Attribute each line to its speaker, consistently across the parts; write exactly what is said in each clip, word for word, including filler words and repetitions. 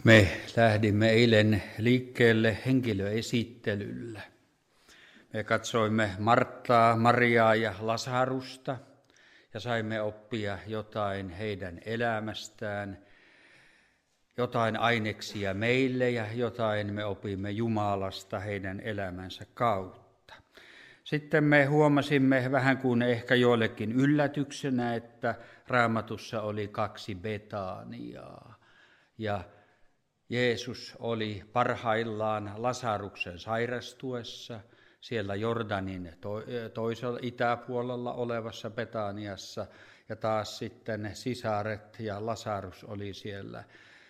Speaker 1: Me lähdimme eilen liikkeelle henkilöesittelyllä. Me katsoimme Marttaa, Mariaa ja Lasarusta ja saimme oppia jotain heidän elämästään, jotain aineksia meille ja jotain me opimme Jumalasta heidän elämänsä kautta. Sitten me huomasimme vähän kuin ehkä joillekin yllätyksenä, että Raamatussa oli kaksi Betaniaa ja Jeesus oli parhaillaan Lasaruksen sairastuessa siellä Jordanin toisella itäpuolella olevassa Betaniassa ja taas sitten sisaret ja Lasarus oli siellä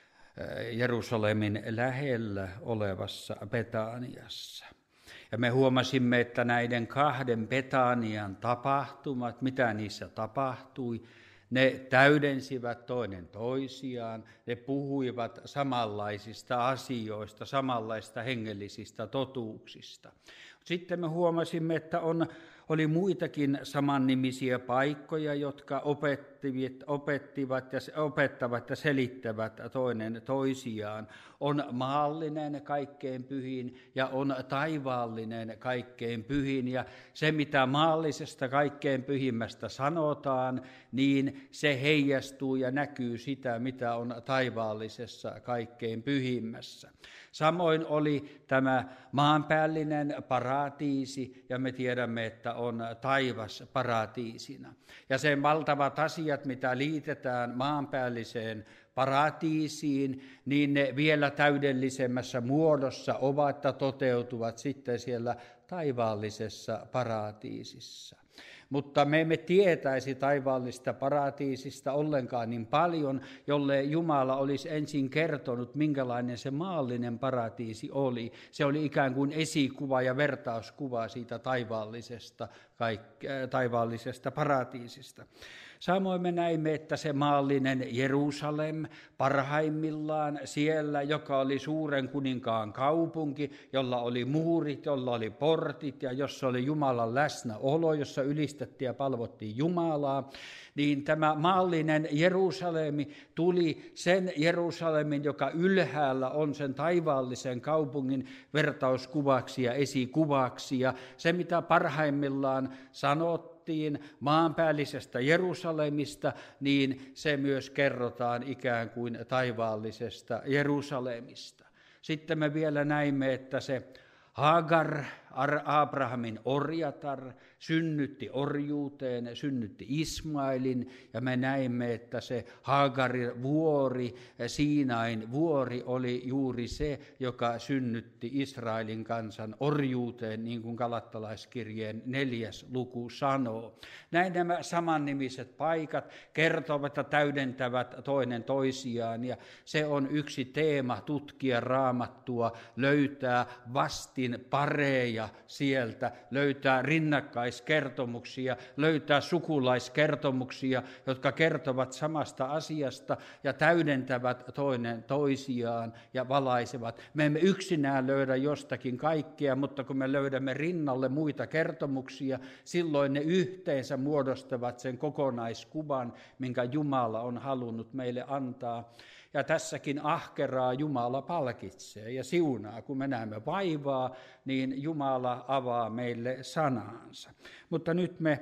Speaker 1: Jerusalemin lähellä olevassa Betaniassa. Ja me huomasimme, että näiden kahden Betanian tapahtumat, mitä niissä tapahtui, ne täydensivät toinen toisiaan, ne puhuivat samanlaisista asioista, samanlaista hengellisistä totuuksista. Sitten me huomasimme, että on, oli muitakin samannimisiä paikkoja, jotka opettivat, opettivat ja, opettavat ja selittävät toinen toisiaan. On maallinen kaikkein pyhin ja on taivaallinen kaikkein pyhin. Ja se, mitä maallisesta kaikkein pyhimmästä sanotaan, niin se heijastuu ja näkyy sitä, mitä on taivaallisessa kaikkein pyhimmässä. Samoin oli tämä maanpäällinen paratiisi, ja me tiedämme, että on taivas paratiisina. Ja sen valtavat asiat, mitä liitetään maanpäälliseen paratiisiin, niin ne vielä täydellisemmässä muodossa ovat ja toteutuvat sitten siellä taivaallisessa paratiisissa. Mutta me emme tietäisi taivaallista paratiisista ollenkaan niin paljon, jolle Jumala olisi ensin kertonut, minkälainen se maallinen paratiisi oli. Se oli ikään kuin esikuva ja vertauskuva siitä taivaallisesta, kaik- taivaallisesta paratiisista. Samoin me näimme, että se maallinen Jerusalem parhaimmillaan siellä, joka oli suuren kuninkaan kaupunki, jolla oli muurit, jolla oli portit ja jossa oli Jumalan läsnäolo, jossa ylistettiin ja palvottiin Jumalaa, niin tämä maallinen Jerusalemi tuli sen Jerusalemin, joka ylhäällä on sen taivaallisen kaupungin vertauskuvaksi ja esikuvaksi. Ja se, mitä parhaimmillaan sanottiin, maanpäällisestä Jerusalemista, niin se myös kerrotaan ikään kuin taivaallisesta Jerusalemista. Sitten me vielä näimme, että se Hagar, Abrahamin orjatar, synnytti orjuuteen, synnytti Ismailin, ja me näimme, että se Hagarin vuori, Siinain vuori, oli juuri se, joka synnytti Israelin kansan orjuuteen, niin kuin Galattalaiskirjeen neljäs luku sanoo. Näin nämä samannimiset paikat kertovat ja täydentävät toinen toisiaan, ja se on yksi teema tutkia Raamattua, löytää vastin pareja sieltä, löytää rinnakkaiskertomuksia, löytää sukulaiskertomuksia, jotka kertovat samasta asiasta ja täydentävät toinen toisiaan ja valaisevat. Me emme yksinään löydä jostakin kaikkea, mutta kun me löydämme rinnalle muita kertomuksia, silloin ne yhteensä muodostavat sen kokonaiskuvan, minkä Jumala on halunnut meille antaa. Ja tässäkin ahkeraa Jumala palkitsee ja siunaa. Kun me näemme vaivaa, niin Jumala avaa meille sanansa. Mutta nyt me,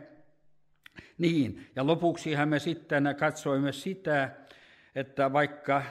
Speaker 1: niin, ja lopuksihan me sitten katsoimme sitä, että vaikka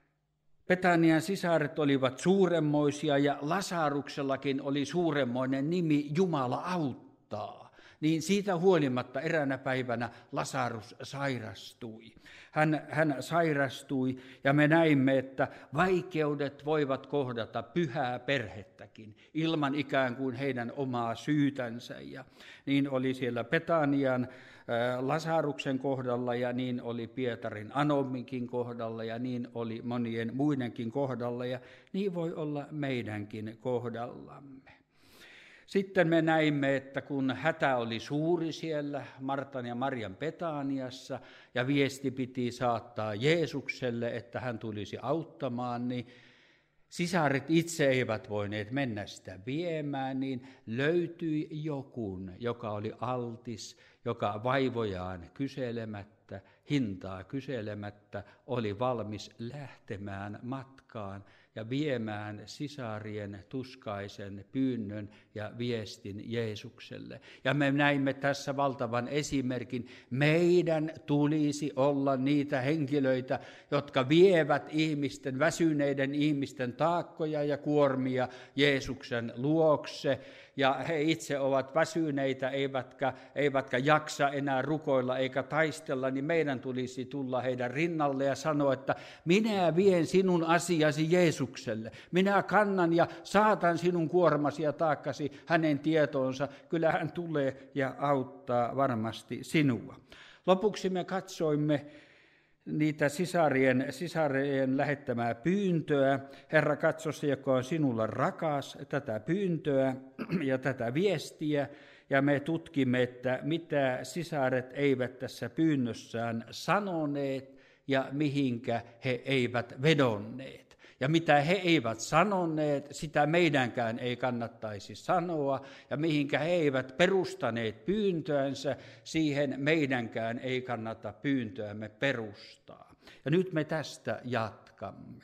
Speaker 1: Betanian sisaret olivat suuremmoisia ja Lasaruksellakin oli suuremmoinen nimi Jumala auttaa, niin siitä huolimatta eräänä päivänä Lasarus sairastui. Hän, hän sairastui ja me näimme, että vaikeudet voivat kohdata pyhää perhettäkin ilman ikään kuin heidän omaa syytänsä. Ja niin oli siellä Betanian äh, Lasaruksen kohdalla ja niin oli Pietarin Anomikin kohdalla ja niin oli monien muidenkin kohdalla ja niin voi olla meidänkin kohdallamme. Sitten me näimme, että kun hätä oli suuri siellä Martan ja Marian Betaniassa ja viesti piti saattaa Jeesukselle, että hän tulisi auttamaan, niin sisaret itse eivät voineet mennä sitä viemään, niin löytyi jokun, joka oli altis, joka vaivojaan kyselemättä, hintaa kyselemättä, oli valmis lähtemään matkaan ja viemään sisarien tuskaisen pyynnön ja viestin Jeesukselle. Ja me näimme tässä valtavan esimerkin. Meidän tulisi olla niitä henkilöitä, jotka vievät ihmisten, väsyneiden ihmisten taakkoja ja kuormia Jeesuksen luokse. Ja he itse ovat väsyneitä, eivätkä, eivätkä jaksa enää rukoilla eikä taistella, niin meidän tulisi tulla heidän rinnalle ja sanoa, että minä vien sinun asiasi Jeesukselle. Minä kannan ja saatan sinun kuormasi ja taakkasi hänen tietoonsa. Kyllä hän tulee ja auttaa varmasti sinua. Lopuksi me katsoimme niitä sisarien, sisarien lähettämää pyyntöä. Herra, katso se, joka on sinulle rakas, tätä pyyntöä ja tätä viestiä. Ja me tutkimme, että mitä sisaret eivät tässä pyynnössään sanoneet ja mihinkä he eivät vedonneet. Ja mitä he eivät sanoneet, sitä meidänkään ei kannattaisi sanoa. Ja mihinkä he eivät perustaneet pyyntöänsä, siihen meidänkään ei kannata pyyntöämme perustaa. Ja nyt me tästä jatkamme.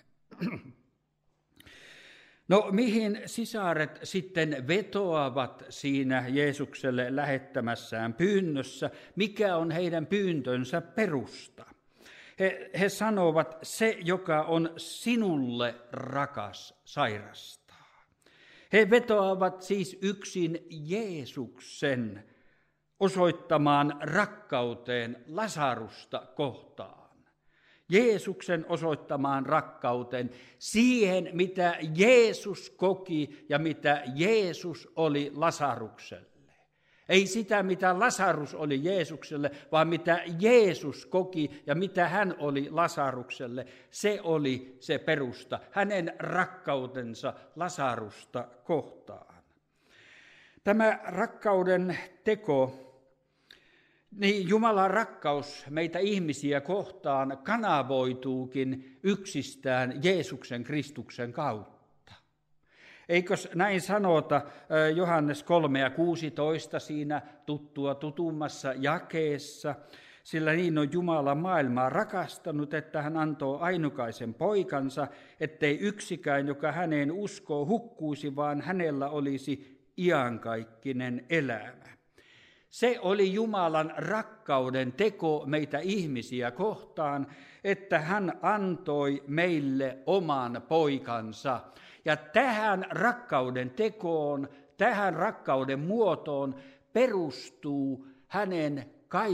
Speaker 1: No mihin sisaret sitten vetoavat siinä Jeesukselle lähettämässään pyynnössä? Mikä on heidän pyyntönsä perusta? He, he sanovat, se joka on sinulle rakas sairastaa. He vetoavat siis yksin Jeesuksen osoittamaan rakkauteen Lasarusta kohtaan. Jeesuksen osoittamaan rakkauteen siihen, mitä Jeesus koki ja mitä Jeesus oli Lasarukselle. Ei sitä, mitä Lasarus oli Jeesukselle, vaan mitä Jeesus koki ja mitä hän oli Lasarukselle. Se oli se perusta, hänen rakkautensa Lasarusta kohtaan. Tämä rakkauden teko, niin Jumalan rakkaus meitä ihmisiä kohtaan kanavoituukin yksistään Jeesuksen Kristuksen kautta. Eikös näin sanota Johannes kolme ja kuusitoista siinä tuttua tutummassa jakeessa, sillä niin on Jumala maailmaa rakastanut, että hän antoi ainukaisen poikansa, ettei yksikään, joka häneen uskoo, hukkuisi, vaan hänellä olisi iankaikkinen elämä. Se oli Jumalan rakkauden teko meitä ihmisiä kohtaan, että hän antoi meille oman poikansa. Ja tähän rakkauden tekoon, tähän rakkauden muotoon perustuu hänen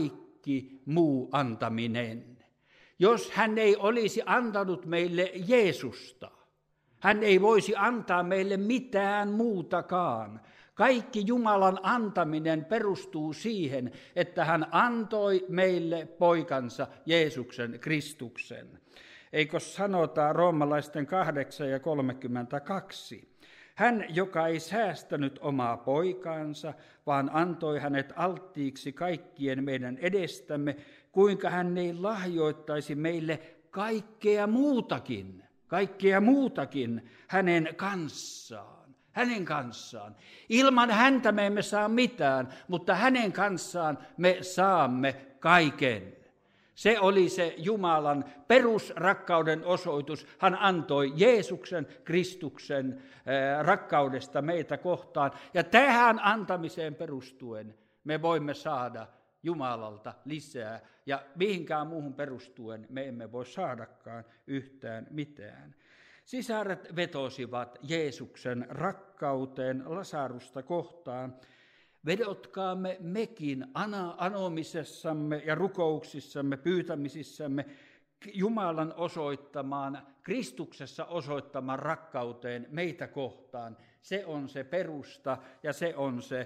Speaker 1: kaikki muu antaminen. Jos hän ei olisi antanut meille Jeesusta, hän ei voisi antaa meille mitään muutakaan. Kaikki Jumalan antaminen perustuu siihen, että hän antoi meille poikansa Jeesuksen Kristuksen. Eikö sanota roomalaisten kahdeksan ja kolmekymmentäkaksi? Hän, joka ei säästänyt omaa poikaansa, vaan antoi hänet alttiiksi kaikkien meidän edestämme, kuinka hän ei lahjoittaisi meille kaikkea muutakin, kaikkea muutakin hänen kanssaan. Hänen kanssaan. Ilman häntä me emme saa mitään, mutta hänen kanssaan me saamme kaiken. Se oli se Jumalan perusrakkauden osoitus. Hän antoi Jeesuksen, Kristuksen rakkaudesta meitä kohtaan. Ja tähän antamiseen perustuen me voimme saada Jumalalta lisää. Ja mihinkään muuhun perustuen me emme voi saadakaan yhtään mitään. Sisaret vetosivat Jeesuksen rakkauteen Lasarusta kohtaan. Vedotkaamme mekin anomisessamme ja rukouksissamme, pyytämisissämme Jumalan osoittamaan, Kristuksessa osoittamaan rakkauteen meitä kohtaan. Se on se perusta ja se on se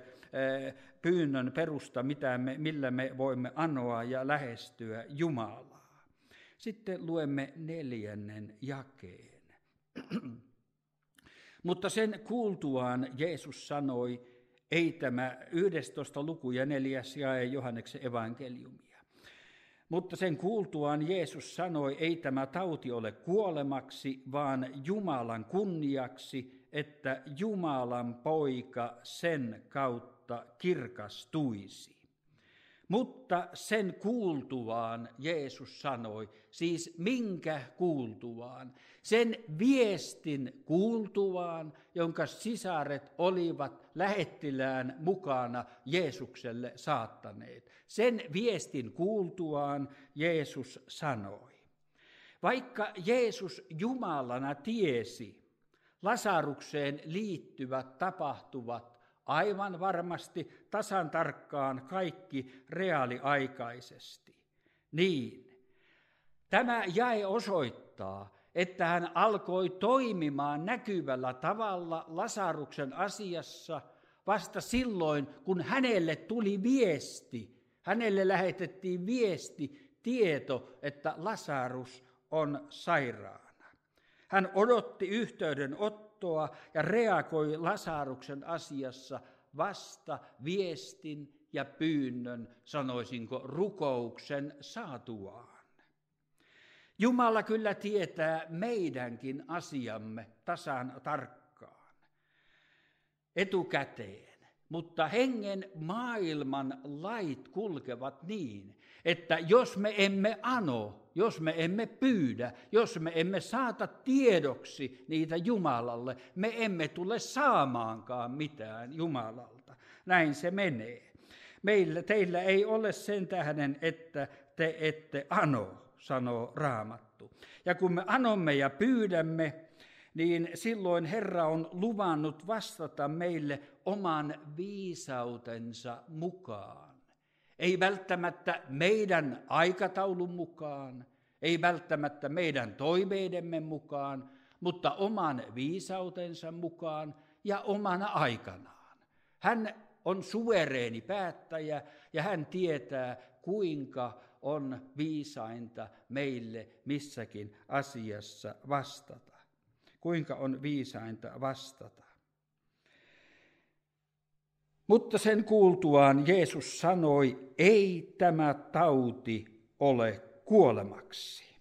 Speaker 1: pyynnön perusta, mitä me, millä me voimme anoa ja lähestyä Jumalaa. Sitten luemme neljännen jakeen. Mutta sen kuultuaan Jeesus sanoi, ei tämä yhdestoista luku ja neljäs jae Johanneksen evankeliumia. Mutta sen kuultuaan Jeesus sanoi, ei tämä tauti ole kuolemaksi, vaan Jumalan kunniaksi, että Jumalan poika sen kautta kirkastuisi. Mutta sen kuultuaan Jeesus sanoi, siis minkä kuultuaan? Sen viestin kuultuaan, jonka sisaret olivat lähettilään mukana Jeesukselle saattaneet. Sen viestin kuultuaan Jeesus sanoi. Vaikka Jeesus Jumalana tiesi Lasarukseen liittyvät tapahtuvat aivan varmasti tasan tarkkaan kaikki reaaliaikaisesti. Niin, tämä jae osoittaa, että hän alkoi toimimaan näkyvällä tavalla Lasaruksen asiassa vasta silloin, kun hänelle tuli viesti. Hänelle lähetettiin viesti, tieto, että Lasarus on sairaana. Hän odotti yhteydenottoa ja reagoi Lasaruksen asiassa vasta viestin ja pyynnön, sanoisinko rukouksen saatuaan. Jumala kyllä tietää meidänkin asiamme tasan tarkkaan, etukäteen, mutta hengen maailman lait kulkevat niin, että jos me emme ano, jos me emme pyydä, jos me emme saata tiedoksi niitä Jumalalle, me emme tule saamaankaan mitään Jumalalta. Näin se menee. Meillä, teillä ei ole sen tähden, että te ette ano, sanoo Raamattu. Ja kun me anomme ja pyydämme, niin silloin Herra on luvannut vastata meille oman viisautensa mukaan. Ei välttämättä meidän aikataulun mukaan, ei välttämättä meidän toiveidemme mukaan, mutta oman viisautensa mukaan ja omana aikanaan. Hän on suvereeni päättäjä ja hän tietää, kuinka on viisainta meille missäkin asiassa vastata. Kuinka on viisainta vastata. Mutta sen kuultuaan Jeesus sanoi, ei tämä tauti ole kuolemaksi.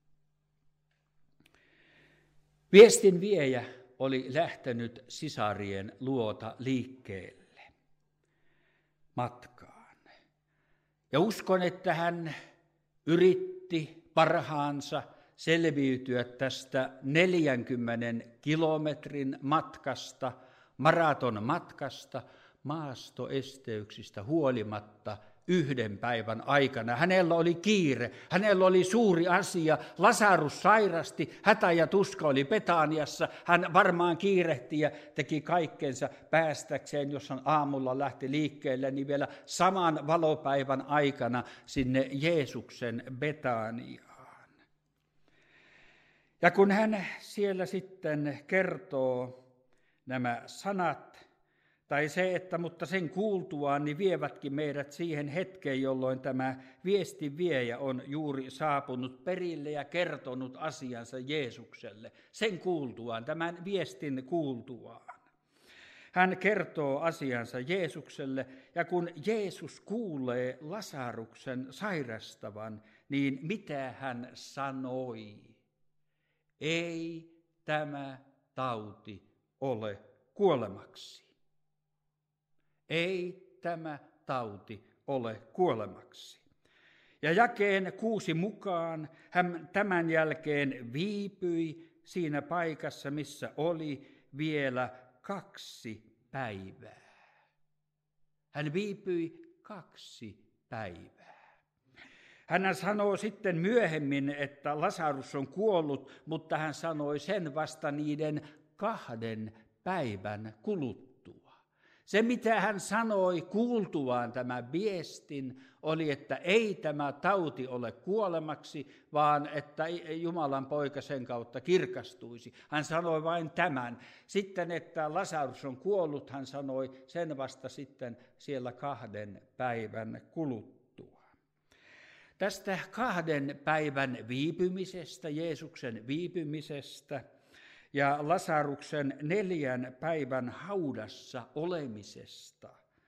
Speaker 1: Viestin viejä oli lähtenyt sisarien luota liikkeelle matkaan. Ja uskon, että hän yritti parhaansa selviytyä tästä neljänkymmenen kilometrin matkasta, maraton matkasta, maastoesteyksistä huolimatta yhden päivän aikana. Hänellä oli kiire, hänellä oli suuri asia, Lasarus sairasti, hätä ja tuska oli Betaniassa. Hän varmaan kiirehti ja teki kaikkensa päästäkseen, jos hän aamulla lähti liikkeelle, niin vielä saman valopäivän aikana sinne Jeesuksen Betaniaan. Ja kun hän siellä sitten kertoo nämä sanat, tai se, että mutta sen kuultuaan, niin vievätkin meidät siihen hetkeen, jolloin tämä viestin viejä on juuri saapunut perille ja kertonut asiansa Jeesukselle. Sen kuultuaan, tämän viestin kuultuaan. Hän kertoo asiansa Jeesukselle, ja kun Jeesus kuulee Lasaruksen sairastavan, niin mitä hän sanoi? Ei tämä tauti ole kuolemaksi. Ei tämä tauti ole kuolemaksi. Ja jakeen kuusi mukaan hän tämän jälkeen viipyi siinä paikassa, missä oli vielä kaksi päivää. Hän viipyi kaksi päivää. Hän sanoo sitten myöhemmin, että Lasarus on kuollut, mutta hän sanoi sen vasta niiden kahden päivän kuluttua. Se, mitä hän sanoi kuultuaan tämän viestin, oli, että ei tämä tauti ole kuolemaksi, vaan että Jumalan poika sen kautta kirkastuisi. Hän sanoi vain tämän. Sitten, että Lasarus on kuollut, hän sanoi sen vasta sitten siellä kahden päivän kuluttua. Tästä kahden päivän viipymisestä, Jeesuksen viipymisestä, ja Lasaruksen neljän päivän haudassa olemisesta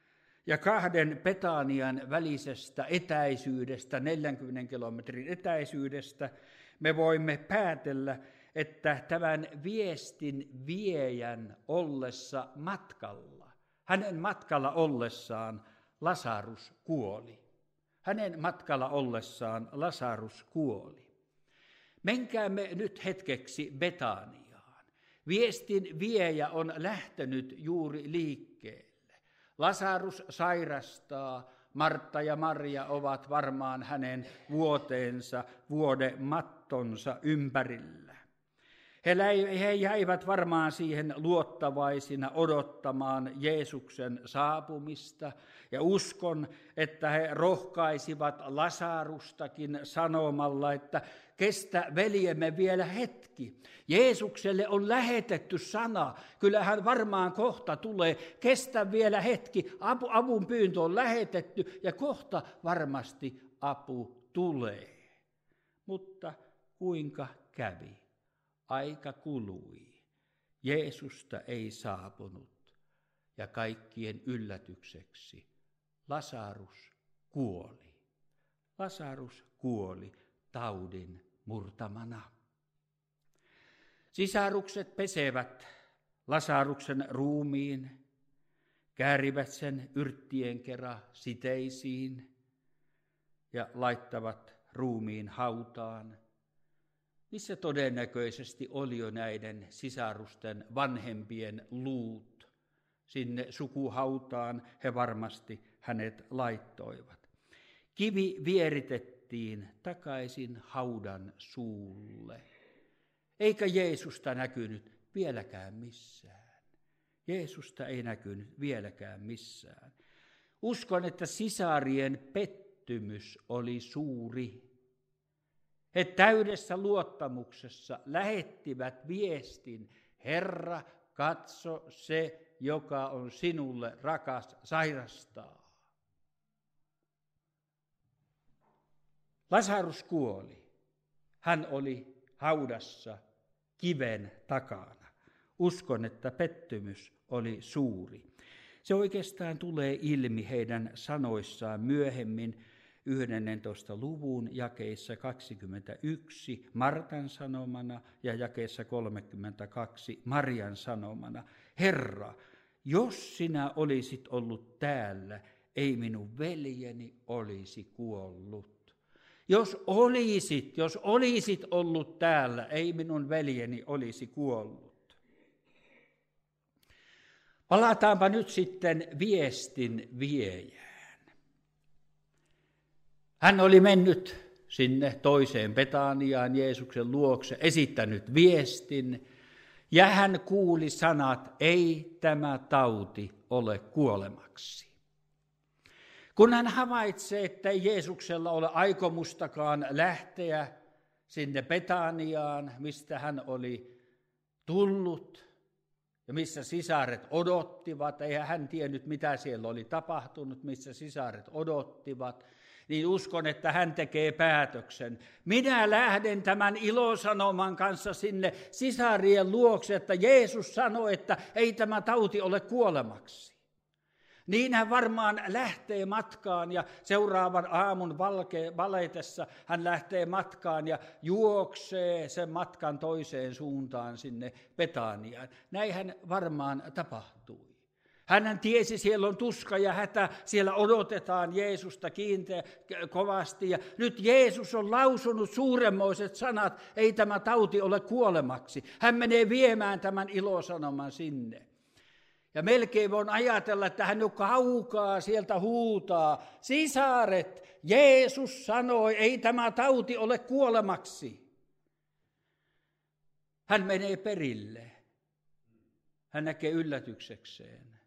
Speaker 1: Ja kahden Betanian välisestä etäisyydestä, neljänkymmenen kilometrin etäisyydestä, me voimme päätellä, että tämän viestin viejän ollessa matkalla, hänen matkalla ollessaan Lasarus kuoli. Hänen matkalla ollessaan Lasarus kuoli. Menkäämme nyt hetkeksi Betaniaan. Viestin viejä on lähtenyt juuri liikkeelle. Lasarus sairastaa, Martta ja Maria ovat varmaan hänen vuoteensa, vuodemattonsa ympärillä. He jäivät varmaan siihen luottavaisina odottamaan Jeesuksen saapumista ja uskon, että he rohkaisivat Lasarustakin sanomalla, että kestä veljemme vielä hetki. Jeesukselle on lähetetty sana, kyllä hän varmaan kohta tulee, kestä vielä hetki, apu, avun pyyntö on lähetetty ja kohta varmasti apu tulee. Mutta kuinka kävi? Aika kului. Jeesusta ei saapunut ja kaikkien yllätykseksi Lasarus kuoli. Lasarus kuoli taudin murtamana. Sisarukset pesevät Lasaruksen ruumiin, käärivät sen yrttien kera siteisiin ja laittavat ruumiin hautaan, missä todennäköisesti oli jo näiden sisarusten vanhempien luut. Sinne sukuhautaan he varmasti hänet laittoivat. Kivi vieritettiin takaisin haudan suulle. Eikä Jeesusta näkynyt vieläkään missään. Jeesusta ei näkynyt vieläkään missään. Uskon, että sisarien pettymys oli suuri. He täydessä luottamuksessa lähettivät viestin, Herra, katso se, joka on sinulle rakas, sairastaa. Lasarus kuoli. Hän oli haudassa kiven takana. Uskon, että pettymys oli suuri. Se oikeastaan tulee ilmi heidän sanoissaan myöhemmin yhdennentoista luvun jakeissa kaksikymmentäyksi Martan sanomana ja jakeessa kolmekymmentäkaksi Marian sanomana. Herra, jos sinä olisit ollut täällä, ei minun veljeni olisi kuollut. Jos olisit, jos olisit ollut täällä, ei minun veljeni olisi kuollut. Palataanpa nyt sitten viestin viejään. Hän oli mennyt sinne toiseen Betaniaan Jeesuksen luokse, esittänyt viestin, ja hän kuuli sanat, ei tämä tauti ole kuolemaksi. Kun hän havaitsee, että ei Jeesuksella ole aikomustakaan lähteä sinne Betaniaan, mistä hän oli tullut ja missä sisaret odottivat, eihän hän tiennyt, mitä siellä oli tapahtunut, missä sisaret odottivat, niin uskon, että hän tekee päätöksen. Minä lähden tämän ilosanoman kanssa sinne sisarien luokse, että Jeesus sanoi, että ei tämä tauti ole kuolemaksi. Niin hän varmaan lähtee matkaan ja seuraavan aamun valke, valetessa hän lähtee matkaan ja juoksee sen matkan toiseen suuntaan sinne Betaniaan. Näinhän varmaan tapahtui. Hän tiesi, siellä on tuska ja hätä, siellä odotetaan Jeesusta kiinteä kovasti. Ja nyt Jeesus on lausunut suuremmoiset sanat, ei tämä tauti ole kuolemaksi. Hän menee viemään tämän ilosanoman sinne. Ja melkein voin ajatella, että hän jo kaukaa sieltä huutaa, sisaret, Jeesus sanoi, ei tämä tauti ole kuolemaksi. Hän menee perille. Hän näkee yllätyksekseen.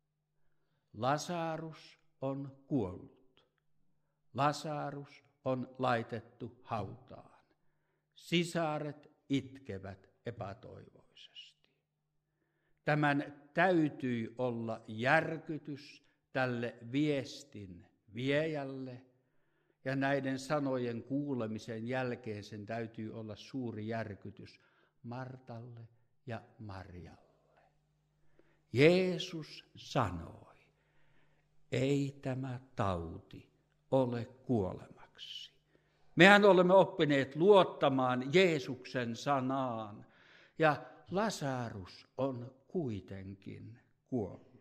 Speaker 1: Lasarus on kuollut. Lasarus on laitettu hautaan. Sisaret itkevät epätoivoisesti. Tämän täytyi olla järkytys tälle viestin viejälle, ja näiden sanojen kuulemisen jälkeen sen täytyy olla suuri järkytys Martalle ja Marialle. Jeesus sanoi, ei tämä tauti ole kuolemaksi. Mehän olemme oppineet luottamaan Jeesuksen sanaan, ja Lasarus on kuitenkin kuollut.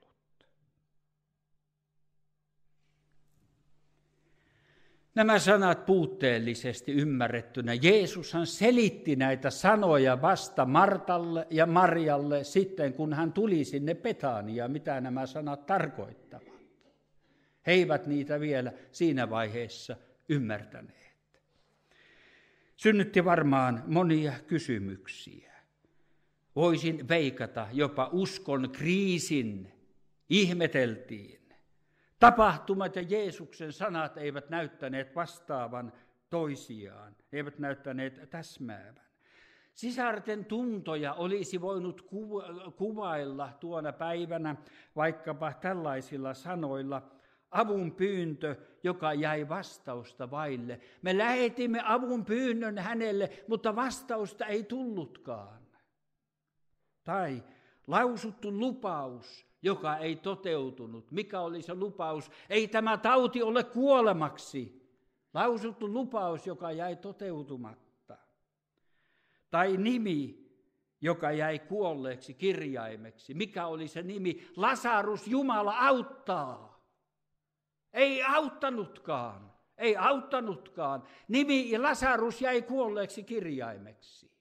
Speaker 1: Nämä sanat puutteellisesti ymmärrettynä. Jeesushan selitti näitä sanoja vasta Martalle ja Marjalle sitten, kun hän tuli sinne Betaniaan, mitä nämä sanat tarkoittavat. He eivät niitä vielä siinä vaiheessa ymmärtäneet. Synnytti varmaan monia kysymyksiä. Voisin veikata, jopa uskon kriisin ihmeteltiin. Tapahtumat ja Jeesuksen sanat eivät näyttäneet vastaavan toisiaan, eivät näyttäneet täsmäävän. Sisarten tuntoja olisi voinut kuvailla tuona päivänä vaikkapa tällaisilla sanoilla: avun pyyntö, joka jäi vastausta vaille. Me lähetimme avun pyynnön hänelle, mutta vastausta ei tullutkaan. Tai lausuttu lupaus, joka ei toteutunut. Mikä oli se lupaus? Ei tämä tauti ole kuolemaksi. Lausuttu lupaus, joka jäi toteutumatta. Tai nimi, joka jäi kuolleeksi kirjaimeksi. Mikä oli se nimi? Lasarus, Jumala auttaa. Ei auttanutkaan. Ei auttanutkaan. Nimi Lasarus jäi kuolleeksi kirjaimeksi.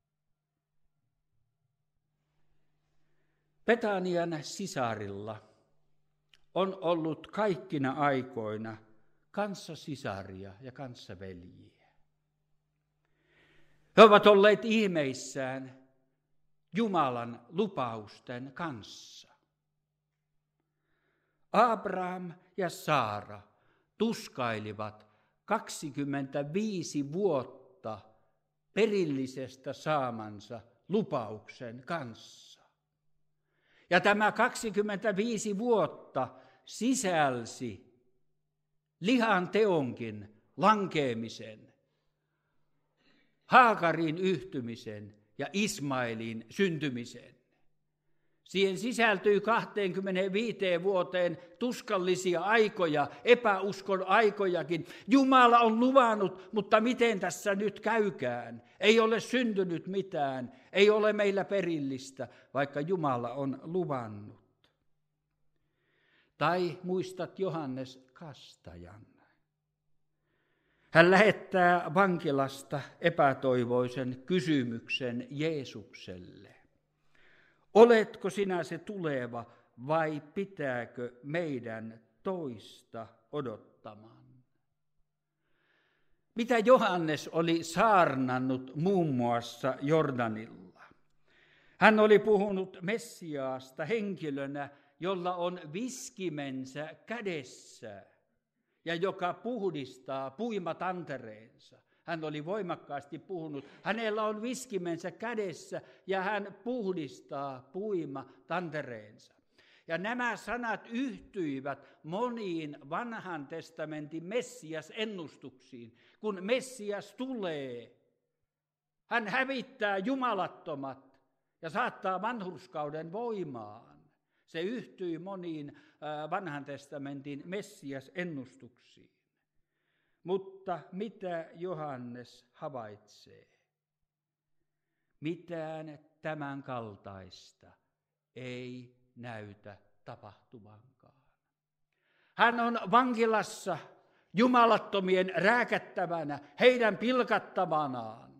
Speaker 1: Betanian sisarilla on ollut kaikkina aikoina kanssasisaria ja kanssaveljiä. He ovat olleet ihmeissään Jumalan lupausten kanssa. Abraham ja Saara tuskailivat kaksikymmentäviisi vuotta perillisestä saamansa lupauksen kanssa. Ja tämä kaksikymmentäviisi vuotta sisälsi lihan teonkin lankeemisen, Haagarin yhtymisen ja Ismailin syntymisen. Siihen sisältyi kaksikymmentäviisi vuoteen tuskallisia aikoja, epäuskon aikojakin. Jumala on luvannut, mutta miten tässä nyt käykään? Ei ole syntynyt mitään, ei ole meillä perillistä, vaikka Jumala on luvannut. Tai muistat Johannes Kastajan. Hän lähettää vankilasta epätoivoisen kysymyksen Jeesukselle. Oletko sinä se tuleva vai pitääkö meidän toista odottamaan? Mitä Johannes oli saarnannut muun muassa Jordanilla? Hän oli puhunut Messiaasta henkilönä, jolla on viskimensä kädessä ja joka puhdistaa puimatantereensa. Hän oli voimakkaasti puhunut. Hänellä on viskimensä kädessä ja hän puhdistaa puimatantereensa. Ja nämä sanat yhtyivät moniin vanhan testamentin Messias-ennustuksiin. Kun Messias tulee, hän hävittää jumalattomat ja saattaa vanhurskauden voimaan. Se yhtyi moniin vanhan testamentin Messias-ennustuksiin. Mutta mitä Johannes havaitsee? Mitään tämän kaltaista ei näytä tapahtuvankaan. Hän on vankilassa jumalattomien rääkättävänä, heidän pilkattavanaan.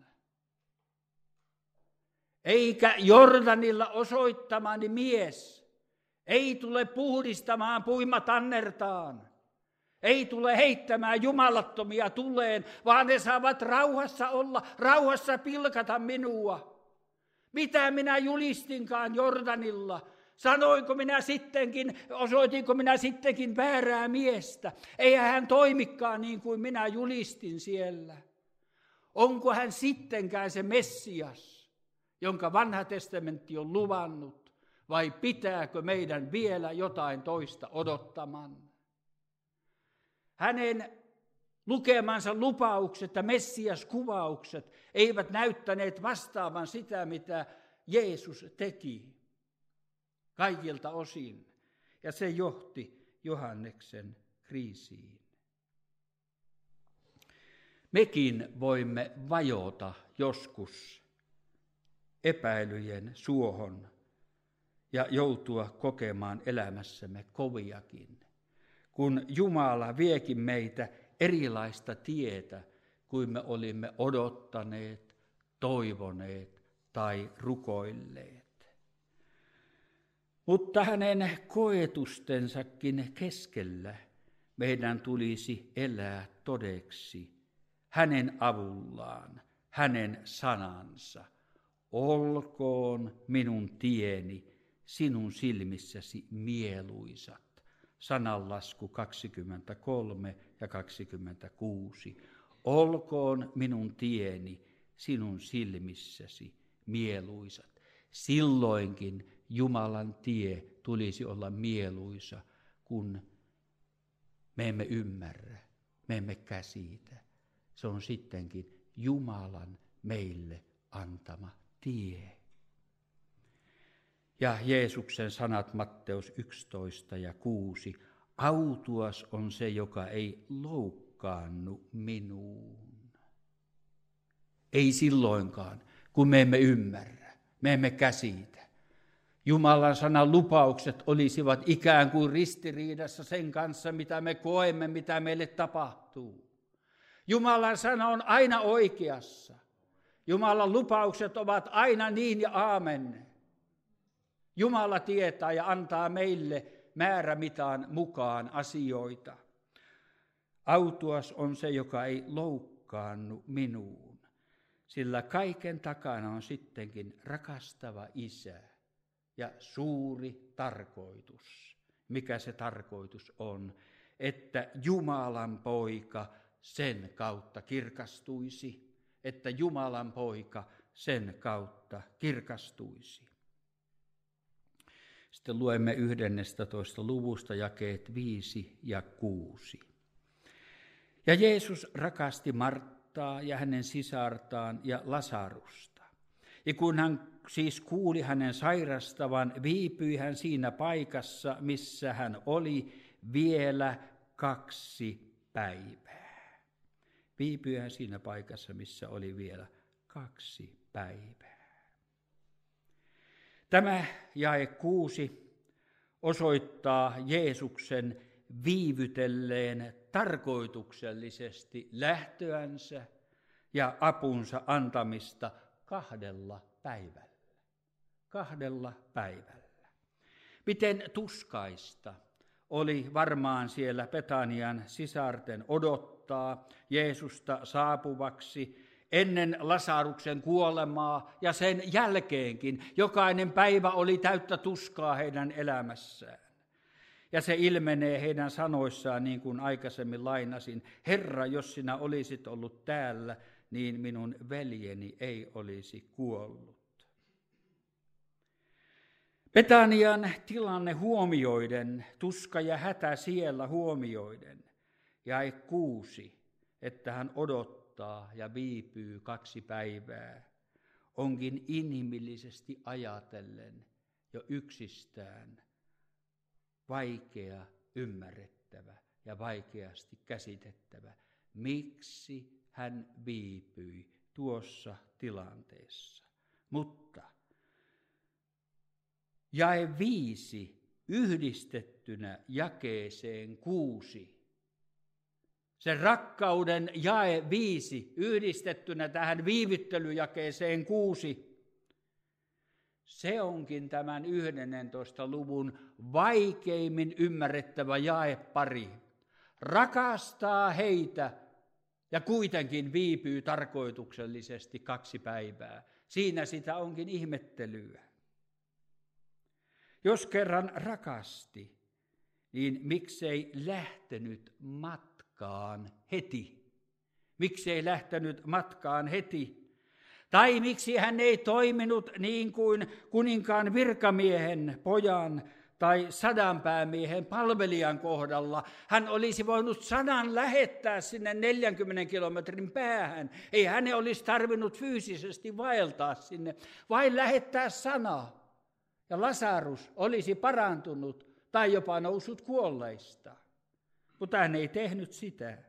Speaker 1: Eikä Jordanilla osoittamani mies ei tule puhdistamaan puimatannertaan. Ei tule heittämään jumalattomia tuleen, vaan ne saavat rauhassa olla, rauhassa pilkata minua. Mitä minä julistinkaan Jordanilla? Sanoinko minä sittenkin, osoitinko minä sittenkin väärää miestä? Eihän hän toimikaan niin kuin minä julistin siellä. Onko hän sittenkään se Messias, jonka vanha testamentti on luvannut, vai pitääkö meidän vielä jotain toista odottamaan? Hänen lukemansa lupaukset ja Messias-kuvaukset eivät näyttäneet vastaavan sitä, mitä Jeesus teki kaikilta osin. Ja se johti Johanneksen kriisiin. Mekin voimme vajota joskus epäilyjen suohon ja joutua kokemaan elämässämme koviakin, kun Jumala viekin meitä erilaista tietä kuin me olimme odottaneet, toivoneet tai rukoilleet. Mutta hänen koetustensakin keskellä meidän tulisi elää todeksi hänen avullaan, hänen sanansa. Olkoon minun tieni sinun silmissäsi mieluisat. Sananlasku kaksikymmentäkolme ja kaksikymmentäkuusi. Olkoon minun tieni sinun silmissäsi mieluisat. Silloinkin Jumalan tie tulisi olla mieluisa, kun me emme ymmärrä, me emme käsitä. Se on sittenkin Jumalan meille antama tie. Ja Jeesuksen sanat Matteus yksitoista ja kuusi. Autuas on se, joka ei loukkaannu minuun. Ei silloinkaan, kun me emme ymmärrä, me emme käsitä. Jumalan sanan lupaukset olisivat ikään kuin ristiriidassa sen kanssa, mitä me koemme, mitä meille tapahtuu. Jumalan sana on aina oikeassa. Jumalan lupaukset ovat aina niin ja aamen. Jumala tietää ja antaa meille määrämitaan mukaan asioita. Autuas on se, joka ei loukkaannu minuun, sillä kaiken takana on sittenkin rakastava Isä ja suuri tarkoitus. Mikä se tarkoitus on? Että Jumalan poika sen kautta kirkastuisi, että Jumalan poika sen kautta kirkastuisi. Sitten luemme yhdennestätoista luvusta jakeet viisi ja kuusi. Ja Jeesus rakasti Marttaa ja hänen sisartaan ja Lasarusta. Ja kun hän siis kuuli hänen sairastavan, viipyi hän siinä paikassa, missä hän oli vielä kaksi päivää. Viipyi hän siinä paikassa, missä oli vielä kaksi päivää. Tämä jae kuusi osoittaa Jeesuksen viivytelleen tarkoituksellisesti lähtöänsä ja apunsa antamista kahdella päivällä. Kahdella päivällä. Miten tuskaista oli varmaan siellä Betanian sisarten odottaa Jeesusta saapuvaksi ennen Lasaruksen kuolemaa ja sen jälkeenkin. Jokainen päivä oli täyttä tuskaa heidän elämässään. Ja se ilmenee heidän sanoissaan, niin kuin aikaisemmin lainasin. Herra, jos sinä olisit ollut täällä, niin minun veljeni ei olisi kuollut. Betanian tilanne huomioiden, tuska ja hätä siellä huomioiden, jae kuusi, että hän odottaa ja viipyy kaksi päivää, onkin inhimillisesti ajatellen jo yksistään vaikea ymmärrettävä ja vaikeasti käsitettävä, miksi hän viipyi tuossa tilanteessa. Mutta jae viisi yhdistettynä jakeeseen kuusi. Se rakkauden jae viisi yhdistettynä tähän viivyttelyjakeeseen kuusi. Se onkin tämän yhdennentoista luvun vaikeimmin ymmärrettävä jaepari. Rakastaa heitä ja kuitenkin viipyy tarkoituksellisesti kaksi päivää. Siinä sitä onkin ihmettelyä. Jos kerran rakasti, niin miksei lähtenyt matkaan heti? Miksei lähtenyt matkaan heti? Tai miksi hän ei toiminut niin kuin kuninkaan virkamiehen, pojan tai sadanpäämiehen palvelijan kohdalla? Hän olisi voinut sadan lähettää sinne neljänkymmenen kilometrin päähän. Ei hänen olisi tarvinnut fyysisesti vaeltaa sinne, vain lähettää sanaa. Ja Lasarus olisi parantunut tai jopa noussut kuolleista, mutta hän ei tehnyt sitä.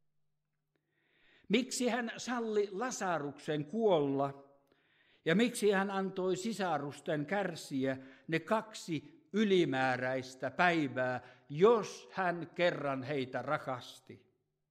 Speaker 1: Miksi hän salli Lasaruksen kuolla ja miksi hän antoi sisarusten kärsiä ne kaksi ylimääräistä päivää, jos hän kerran heitä rakasti?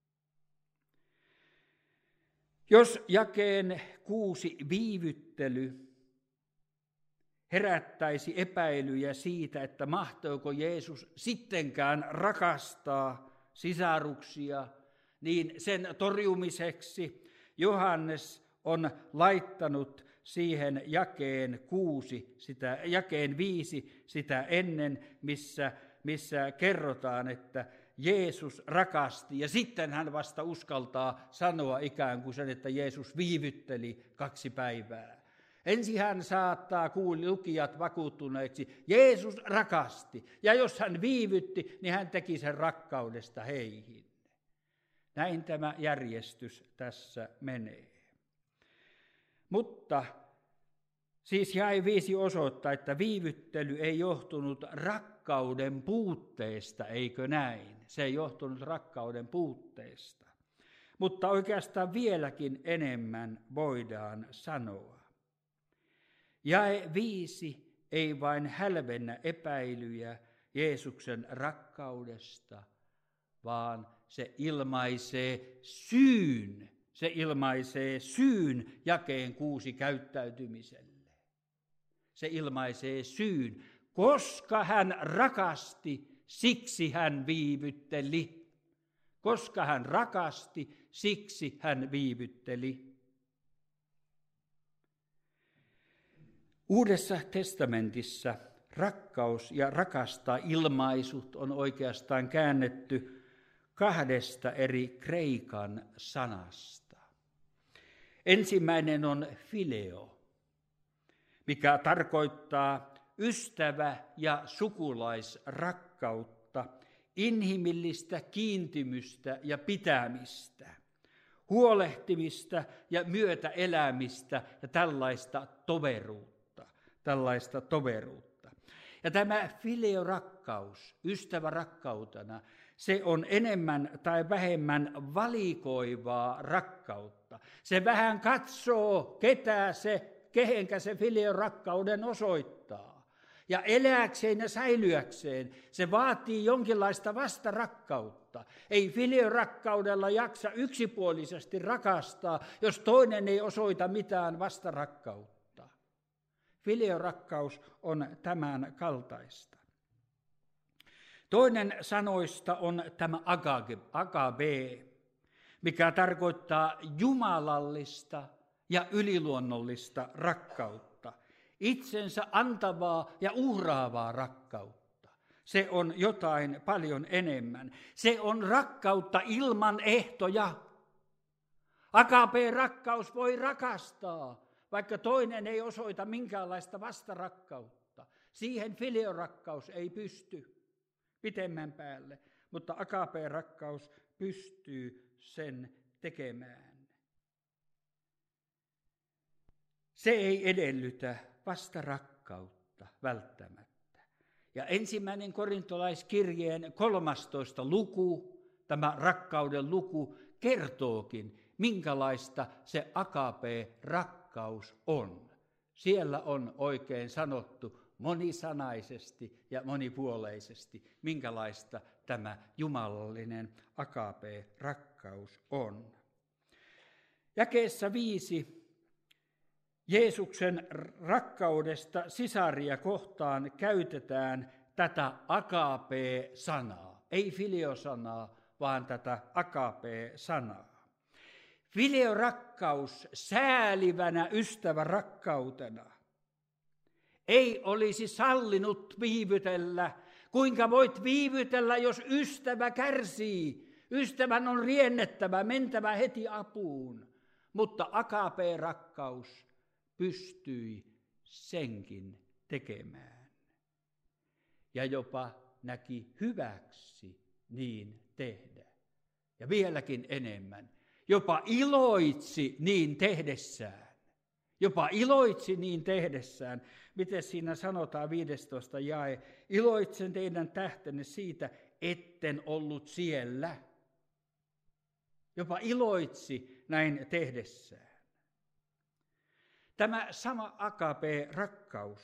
Speaker 1: Jos jakeen kuusi viivyttely herättäisi epäilyjä siitä, että mahtoiko Jeesus sittenkään rakastaa sisaruksia, niin sen torjumiseksi Johannes on laittanut siihen jakeen kuusi, sitä, jakeen viisi sitä ennen, missä, missä kerrotaan, että Jeesus rakasti, ja sitten hän vasta uskaltaa sanoa ikään kuin sen, että Jeesus viivytteli kaksi päivää. Ensin hän saattaa kuuli lukijat vakuuttuneeksi, Jeesus rakasti, ja jos hän viivytti, niin hän teki sen rakkaudesta heihin. Näin tämä järjestys tässä menee. Mutta siis jae viisi osoittaa, että viivyttely ei johtunut rakkauden puutteesta, eikö näin? Se ei johtunut rakkauden puutteesta. Mutta oikeastaan vieläkin enemmän voidaan sanoa. Jae viisi ei vain hälvennä epäilyjä Jeesuksen rakkaudesta, vaan se ilmaisee syyn. Se ilmaisee syyn jakeen kuusi käyttäytymiselle. Se ilmaisee syyn, koska hän rakasti, siksi hän viivytteli. Koska hän rakasti, siksi hän viivytteli. Uudessa testamentissa rakkaus ja rakastaa ilmaisut on oikeastaan käännetty kahdesta eri kreikan sanasta. Ensimmäinen on phileo, mikä tarkoittaa ystävä- ja sukulaisrakkautta, inhimillistä kiintymystä ja pitämistä, huolehtimista ja myötäelämistä ja tällaista toveruutta, tällaista toveruutta. Ja tämä phileo-rakkaus, ystävärakkautena, se on enemmän tai vähemmän valikoivaa rakkautta. Se vähän katsoo, ketä se, kehenkä se phileo-rakkauden osoittaa. Ja elääkseen ja säilyäkseen se vaatii jonkinlaista vastarakkautta. Ei phileo-rakkaudella jaksa yksipuolisesti rakastaa, jos toinen ei osoita mitään vastarakkautta. Phileo-rakkaus on tämän kaltaista. Toinen sanoista on tämä agape, mikä tarkoittaa jumalallista ja yliluonnollista rakkautta, itsensä antavaa ja uhraavaa rakkautta. Se on jotain paljon enemmän. Se on rakkautta ilman ehtoja. Agape-rakkaus voi rakastaa, vaikka toinen ei osoita minkäänlaista vastarakkautta. Siihen phileo-rakkaus ei pysty pitemmän päälle, mutta agape-rakkaus pystyy sen tekemään. Se ei edellytä vastarakkautta välttämättä. Ja ensimmäinen korintolaiskirjeen kolmastoista luku, tämä rakkauden luku, kertookin, minkälaista se agape-rakkaus on. Siellä on oikein sanottu monisanaisesti ja monipuoleisesti, minkälaista tämä jumalallinen agape-rakkaus on. Jakeessa viisi Jeesuksen rakkaudesta sisaria kohtaan käytetään tätä agape-sanaa, ei filio-sanaa, vaan tätä agape-sanaa. Filio-rakkaus säälivänä ystävärakkautena ei olisi sallinut viivytellä. Kuinka voit viivytellä, jos ystävä kärsii? Ystävän on riennettävä, mentävä heti apuun. Mutta agape-rakkaus pystyi senkin tekemään. Ja jopa näki hyväksi niin tehdä. Ja vieläkin enemmän, jopa iloitsi niin tehdessään. Jopa iloitsi niin tehdessään. Miten siinä sanotaan viidestoista jae? Iloitsen teidän tähtenne siitä, etten ollut siellä. Jopa iloitsi näin tehdessään. Tämä sama agape-rakkaus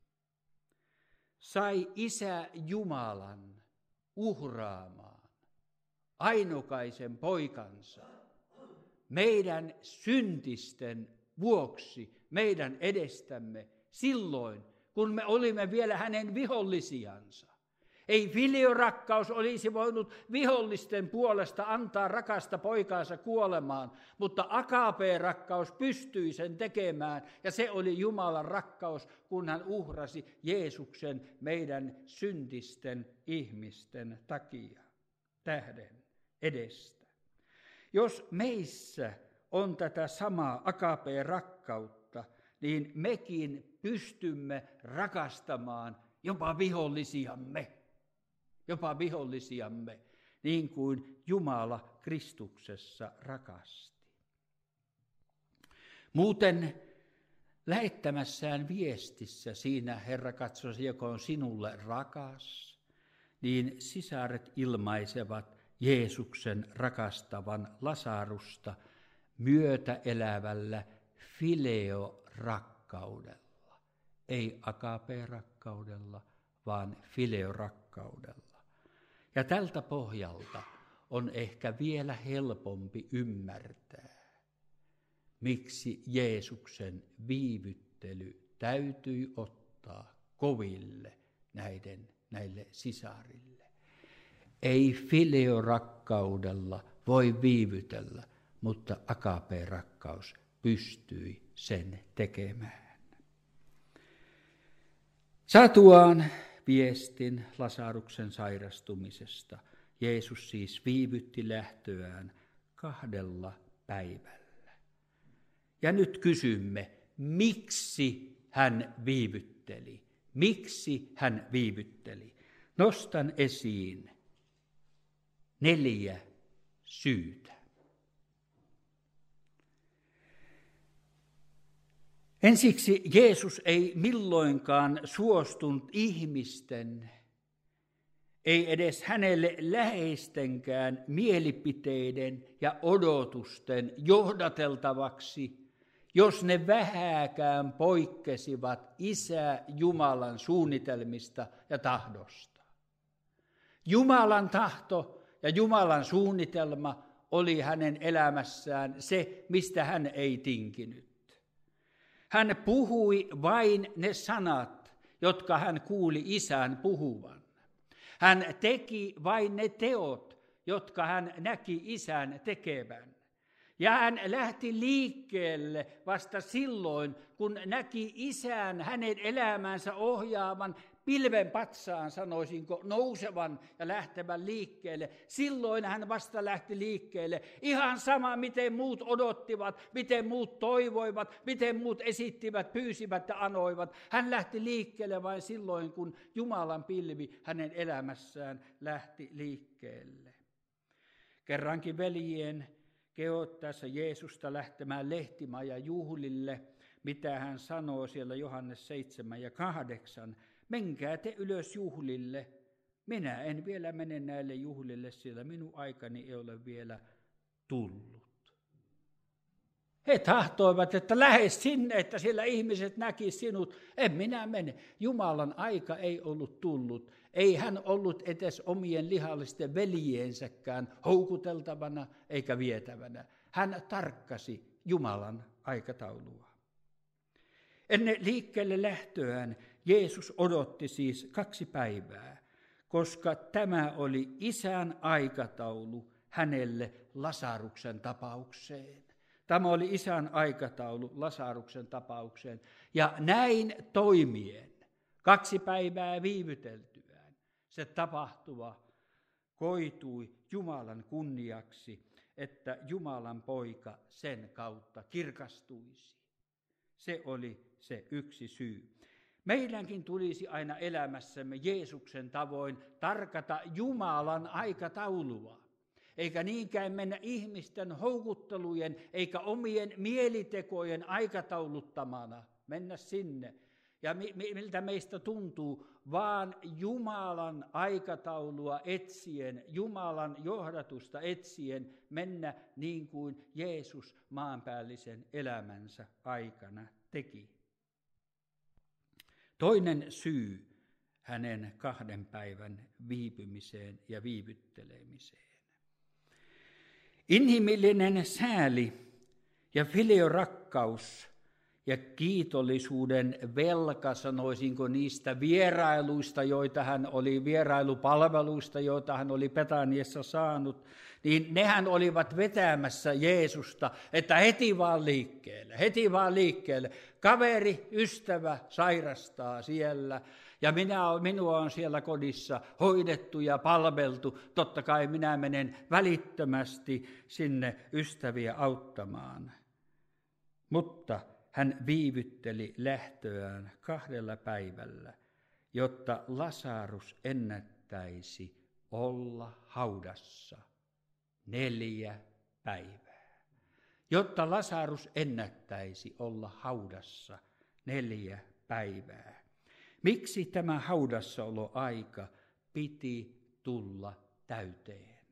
Speaker 1: sai Isä Jumalan uhraamaan ainokaisen poikansa meidän syntisten vuoksi, meidän edestämme silloin, kun me olimme vielä hänen vihollisiansa. Ei filiorakkaus olisi voinut vihollisten puolesta antaa rakasta poikaansa kuolemaan, mutta agape-rakkaus pystyi sen tekemään, ja se oli Jumalan rakkaus, kun hän uhrasi Jeesuksen meidän syntisten ihmisten takia, tähden, edestä. Jos meissä on tätä samaa agape-rakkautta, niin mekin pystymme rakastamaan jopa vihollisiamme. Jopa vihollisiamme, niin kuin Jumala Kristuksessa rakasti. Muuten lähettämässään viestissä siinä Herra katsoisi, joka on sinulle rakas, niin sisaret ilmaisevat Jeesuksen rakastavan Lasarusta myötäelävällä fileo-rakkaudella. Ei agape-rakkaudella, vaan fileo-rakkaudella. Ja tältä pohjalta on ehkä vielä helpompi ymmärtää, miksi Jeesuksen viivyttely täytyi ottaa koville näiden, näille sisarille. Ei fileo-rakkaudella voi viivytellä, mutta agape-rakkaus pystyi sen tekemään. Saatuaan viestin Lasaruksen sairastumisesta Jeesus siis viivytti lähtöään kahdella päivällä. Ja nyt kysymme, miksi hän viivytteli? Miksi hän viivytteli? Nostan esiin neljä syytä. Ensiksi Jeesus ei milloinkaan suostunut ihmisten, ei edes hänelle läheistenkään mielipiteiden ja odotusten johdateltavaksi, jos ne vähääkään poikkesivat Isä Jumalan suunnitelmista ja tahdosta. Jumalan tahto ja Jumalan suunnitelma oli hänen elämässään se, mistä hän ei tinkinyt. Hän puhui vain ne sanat, jotka hän kuuli Isän puhuvan. Hän teki vain ne teot, jotka hän näki Isän tekevän. Ja hän lähti liikkeelle vasta silloin, kun näki Isän hänen elämänsä ohjaavan pilven patsaan, sanoisinko, nousevan ja lähtevän liikkeelle. Silloin hän vasta lähti liikkeelle. Ihan sama, miten muut odottivat, miten muut toivoivat, miten muut esittivät, pyysivät ja anoivat. Hän lähti liikkeelle vain silloin, kun Jumalan pilvi hänen elämässään lähti liikkeelle. Kerrankin veljien kehottaessa Jeesusta lähtemään lehtimajan juhlille, mitä hän sanoo siellä Johannes seitsemän ja kahdeksan. Menkää te ylös juhlille. Minä en vielä mene näille juhlille, sillä minun aikani ei ole vielä tullut. He tahtoivat, että lähde sinne, että siellä ihmiset näki sinut. En minä mene. Jumalan aika ei ollut tullut. Ei hän ollut edes omien lihallisten veljiensäkään houkuteltavana eikä vietävänä. Hän tarkkasi Jumalan aikataulua. Ennen liikkeelle lähtöään Jeesus odotti siis kaksi päivää, koska tämä oli Isän aikataulu hänelle Lasaruksen tapaukseen. Tämä oli Isän aikataulu Lasaruksen tapaukseen. Ja näin toimien, kaksi päivää viivyteltyään, se tapahtuva koitui Jumalan kunniaksi, että Jumalan poika sen kautta kirkastuisi. Se oli se yksi syy. Meidänkin tulisi aina elämässämme Jeesuksen tavoin tarkata Jumalan aikataulua. eikä niinkään mennä ihmisten houkuttelujen eikä omien mielitekojen aikatauluttamana mennä sinne. Ja miltä meistä tuntuu, vaan Jumalan aikataulua etsien, Jumalan johdatusta etsien mennä niin kuin Jeesus maanpäällisen elämänsä aikana teki. Toinen syy hänen kahden päivän viipymiseen ja viivyttelemiseen. Inhimillinen sääli ja filiorakkaus ja kiitollisuuden velka, sanoisinko niistä vierailuista, joita hän oli, vierailupalveluista, joita hän oli Betaniassa saanut, niin nehän olivat vetämässä Jeesusta, että heti vaan liikkeelle, heti vaan liikkeelle. Kaveri, ystävä sairastaa siellä ja minä, minua on siellä kodissa hoidettu ja palveltu. Totta kai minä menen välittömästi sinne ystäviä auttamaan. Mutta hän viivytteli lähtöään kahdella päivällä, jotta Lasarus ennättäisi olla haudassa neljä päivää. Jotta Lasarus ennättäisi olla haudassa neljä päivää. Miksi tämä haudassaoloaika piti tulla täyteen?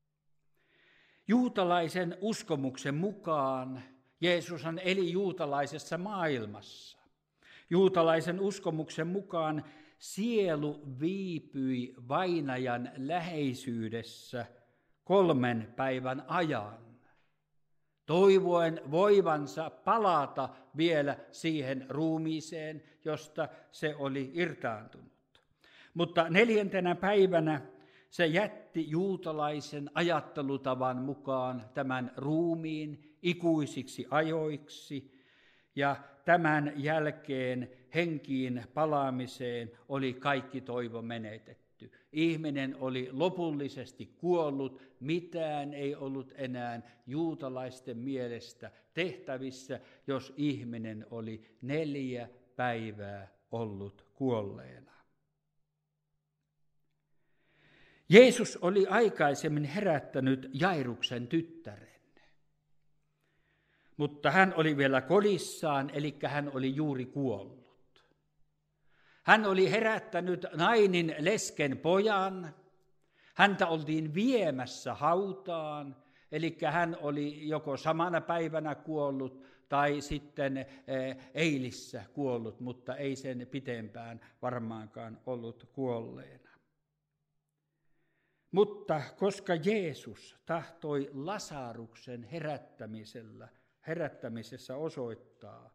Speaker 1: Juutalaisen uskomuksen mukaan Jeesushan eli juutalaisessa maailmassa. Juutalaisen uskomuksen mukaan sielu viipyi vainajan läheisyydessä kolmen päivän ajan, toivoen voivansa palata vielä siihen ruumiiseen, josta se oli irtaantunut. Mutta neljäntenä päivänä se jätti juutalaisen ajattelutavan mukaan tämän ruumiin ikuisiksi ajoiksi, ja tämän jälkeen henkiin palaamiseen oli kaikki toivo menetetty. Ihminen oli lopullisesti kuollut, mitään ei ollut enää juutalaisten mielestä tehtävissä, jos ihminen oli neljä päivää ollut kuolleena. Jeesus oli aikaisemmin herättänyt Jairuksen tyttären, mutta hän oli vielä kodissaan, eli hän oli juuri kuollut. Hän oli herättänyt Nainin lesken pojan, häntä oltiin viemässä hautaan, eli hän oli joko samana päivänä kuollut tai sitten eilissä kuollut, mutta ei sen pitempään varmaankaan ollut kuolleena. Mutta koska Jeesus tahtoi Lasaruksen herättämisellä, herättämisessä osoittaa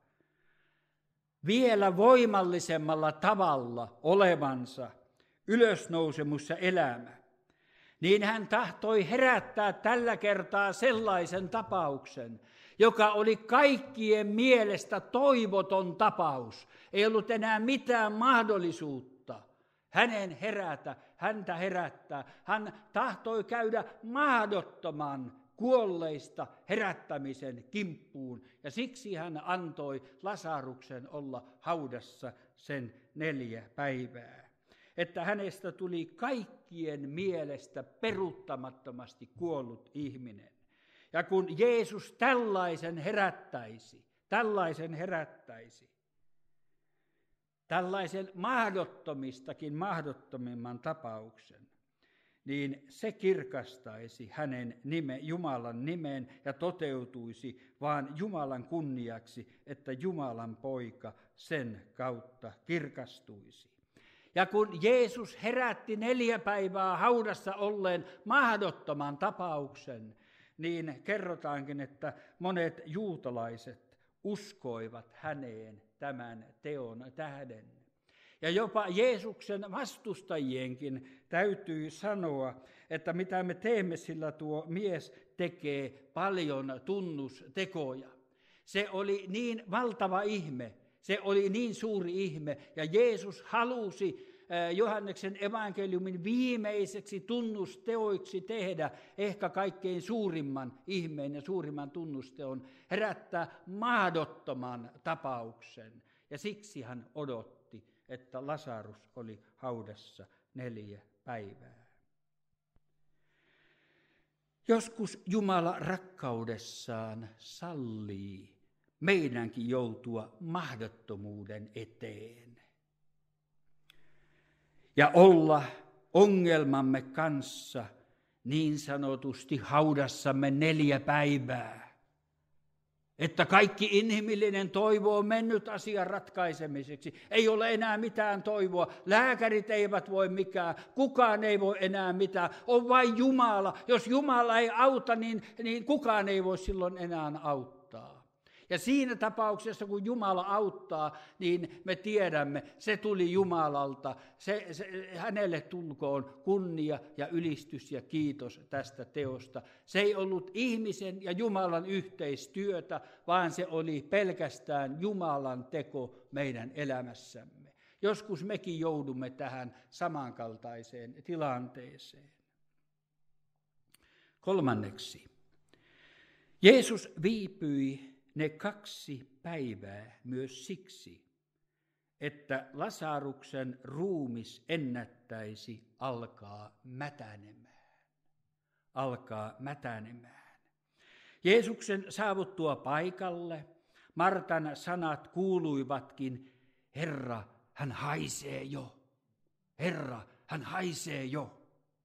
Speaker 1: vielä voimallisemmalla tavalla olevansa ylösnousemus ja elämä, niin hän tahtoi herättää tällä kertaa sellaisen tapauksen, joka oli kaikkien mielestä toivoton tapaus. Ei ollut enää mitään mahdollisuutta hänen herätä, häntä herättää. Hän tahtoi käydä mahdottoman kuolleista herättämisen kimppuun, ja siksi hän antoi Lasaruksen olla haudassa sen neljä päivää. Että hänestä tuli kaikkien mielestä peruuttamattomasti kuollut ihminen. Ja kun Jeesus tällaisen herättäisi, tällaisen herättäisi, tällaisen mahdottomistakin mahdottomimman tapauksen, niin se kirkastaisi hänen nime, Jumalan nimen ja toteutuisi vaan Jumalan kunniaksi, että Jumalan poika sen kautta kirkastuisi. Ja kun Jeesus herätti neljä päivää haudassa olleen mahdottoman tapauksen, niin kerrotaankin, että monet juutalaiset uskoivat häneen tämän teon tähden. Ja jopa Jeesuksen vastustajienkin täytyy sanoa, että mitä me teemme, sillä tuo mies tekee paljon tunnustekoja. Se oli niin valtava ihme, se oli niin suuri ihme, ja Jeesus halusi Johanneksen evankeliumin viimeiseksi tunnusteoiksi tehdä ehkä kaikkein suurimman ihmeen ja suurimman tunnusteon, herättää mahdottoman tapauksen. Ja siksi hän odotti, että Lasarus oli haudassa neljä päivää. Joskus Jumala rakkaudessaan sallii meidänkin joutua mahdottomuuden eteen ja olla ongelmamme kanssa niin sanotusti haudassamme neljä päivää, että kaikki inhimillinen toivo on mennyt asian ratkaisemiseksi. Ei ole enää mitään toivoa. Lääkärit eivät voi mikään. Kukaan ei voi enää mitään. On vain Jumala. Jos Jumala ei auta, niin, niin kukaan ei voi silloin enää auttaa. Ja siinä tapauksessa, kun Jumala auttaa, niin me tiedämme, se tuli Jumalalta. Se, se, hänelle tulkoon kunnia ja ylistys ja kiitos tästä teosta. Se ei ollut ihmisen ja Jumalan yhteistyötä, vaan se oli pelkästään Jumalan teko meidän elämässämme. Joskus mekin joudumme tähän samankaltaiseen tilanteeseen. Kolmanneksi, Jeesus viipyi ne kaksi päivää myös siksi, että Lasaruksen ruumis ennättäisi alkaa mätänemään. Alkaa mätänemään. Jeesuksen saavuttua paikalle Martan sanat kuuluivatkin, Herra, hän haisee jo. Herra, hän haisee jo.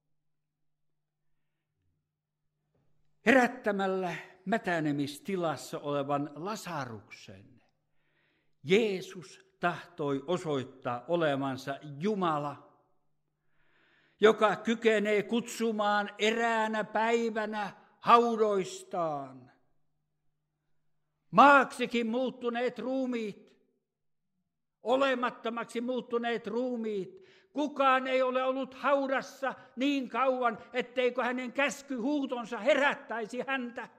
Speaker 1: Herättämällä mätänemistilassa olevan Lasaruksen Jeesus tahtoi osoittaa olevansa Jumala, joka kykenee kutsumaan eräänä päivänä haudoistaan maaksikin muuttuneet ruumiit, olemattomaksi muuttuneet ruumiit. Kukaan ei ole ollut haudassa niin kauan, etteikö hänen käskyhuutonsa herättäisi häntä.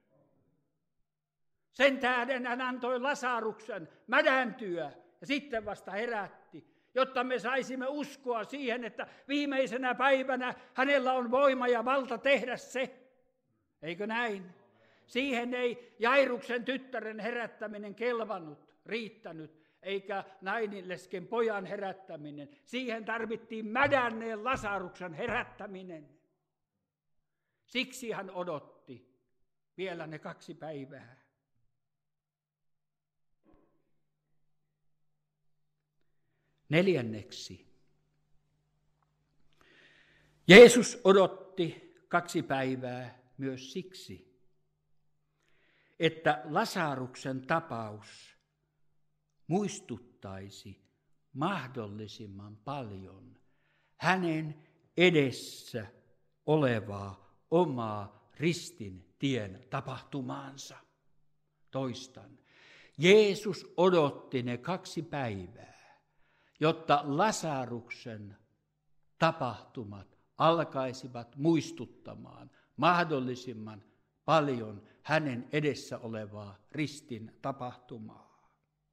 Speaker 1: Sen tähden hän antoi Lasaruksen mädäntyä ja sitten vasta herätti, jotta me saisimme uskoa siihen, että viimeisenä päivänä hänellä on voima ja valta tehdä se. Eikö näin? Siihen ei Jairuksen tyttären herättäminen kelvannut, riittänyt, eikä nainilesken pojan herättäminen. Siihen tarvittiin mädänneen Lasaruksen herättäminen. Siksi hän odotti vielä ne kaksi päivää. Neljänneksi. Jeesus odotti kaksi päivää myös siksi, että Lasaruksen tapaus muistuttaisi mahdollisimman paljon hänen edessä olevaa omaa ristin tien tapahtumaansa. Toistan. Jeesus odotti ne kaksi päivää, jotta Lasaruksen tapahtumat alkaisivat muistuttamaan mahdollisimman paljon hänen edessä olevaa ristin tapahtumaa.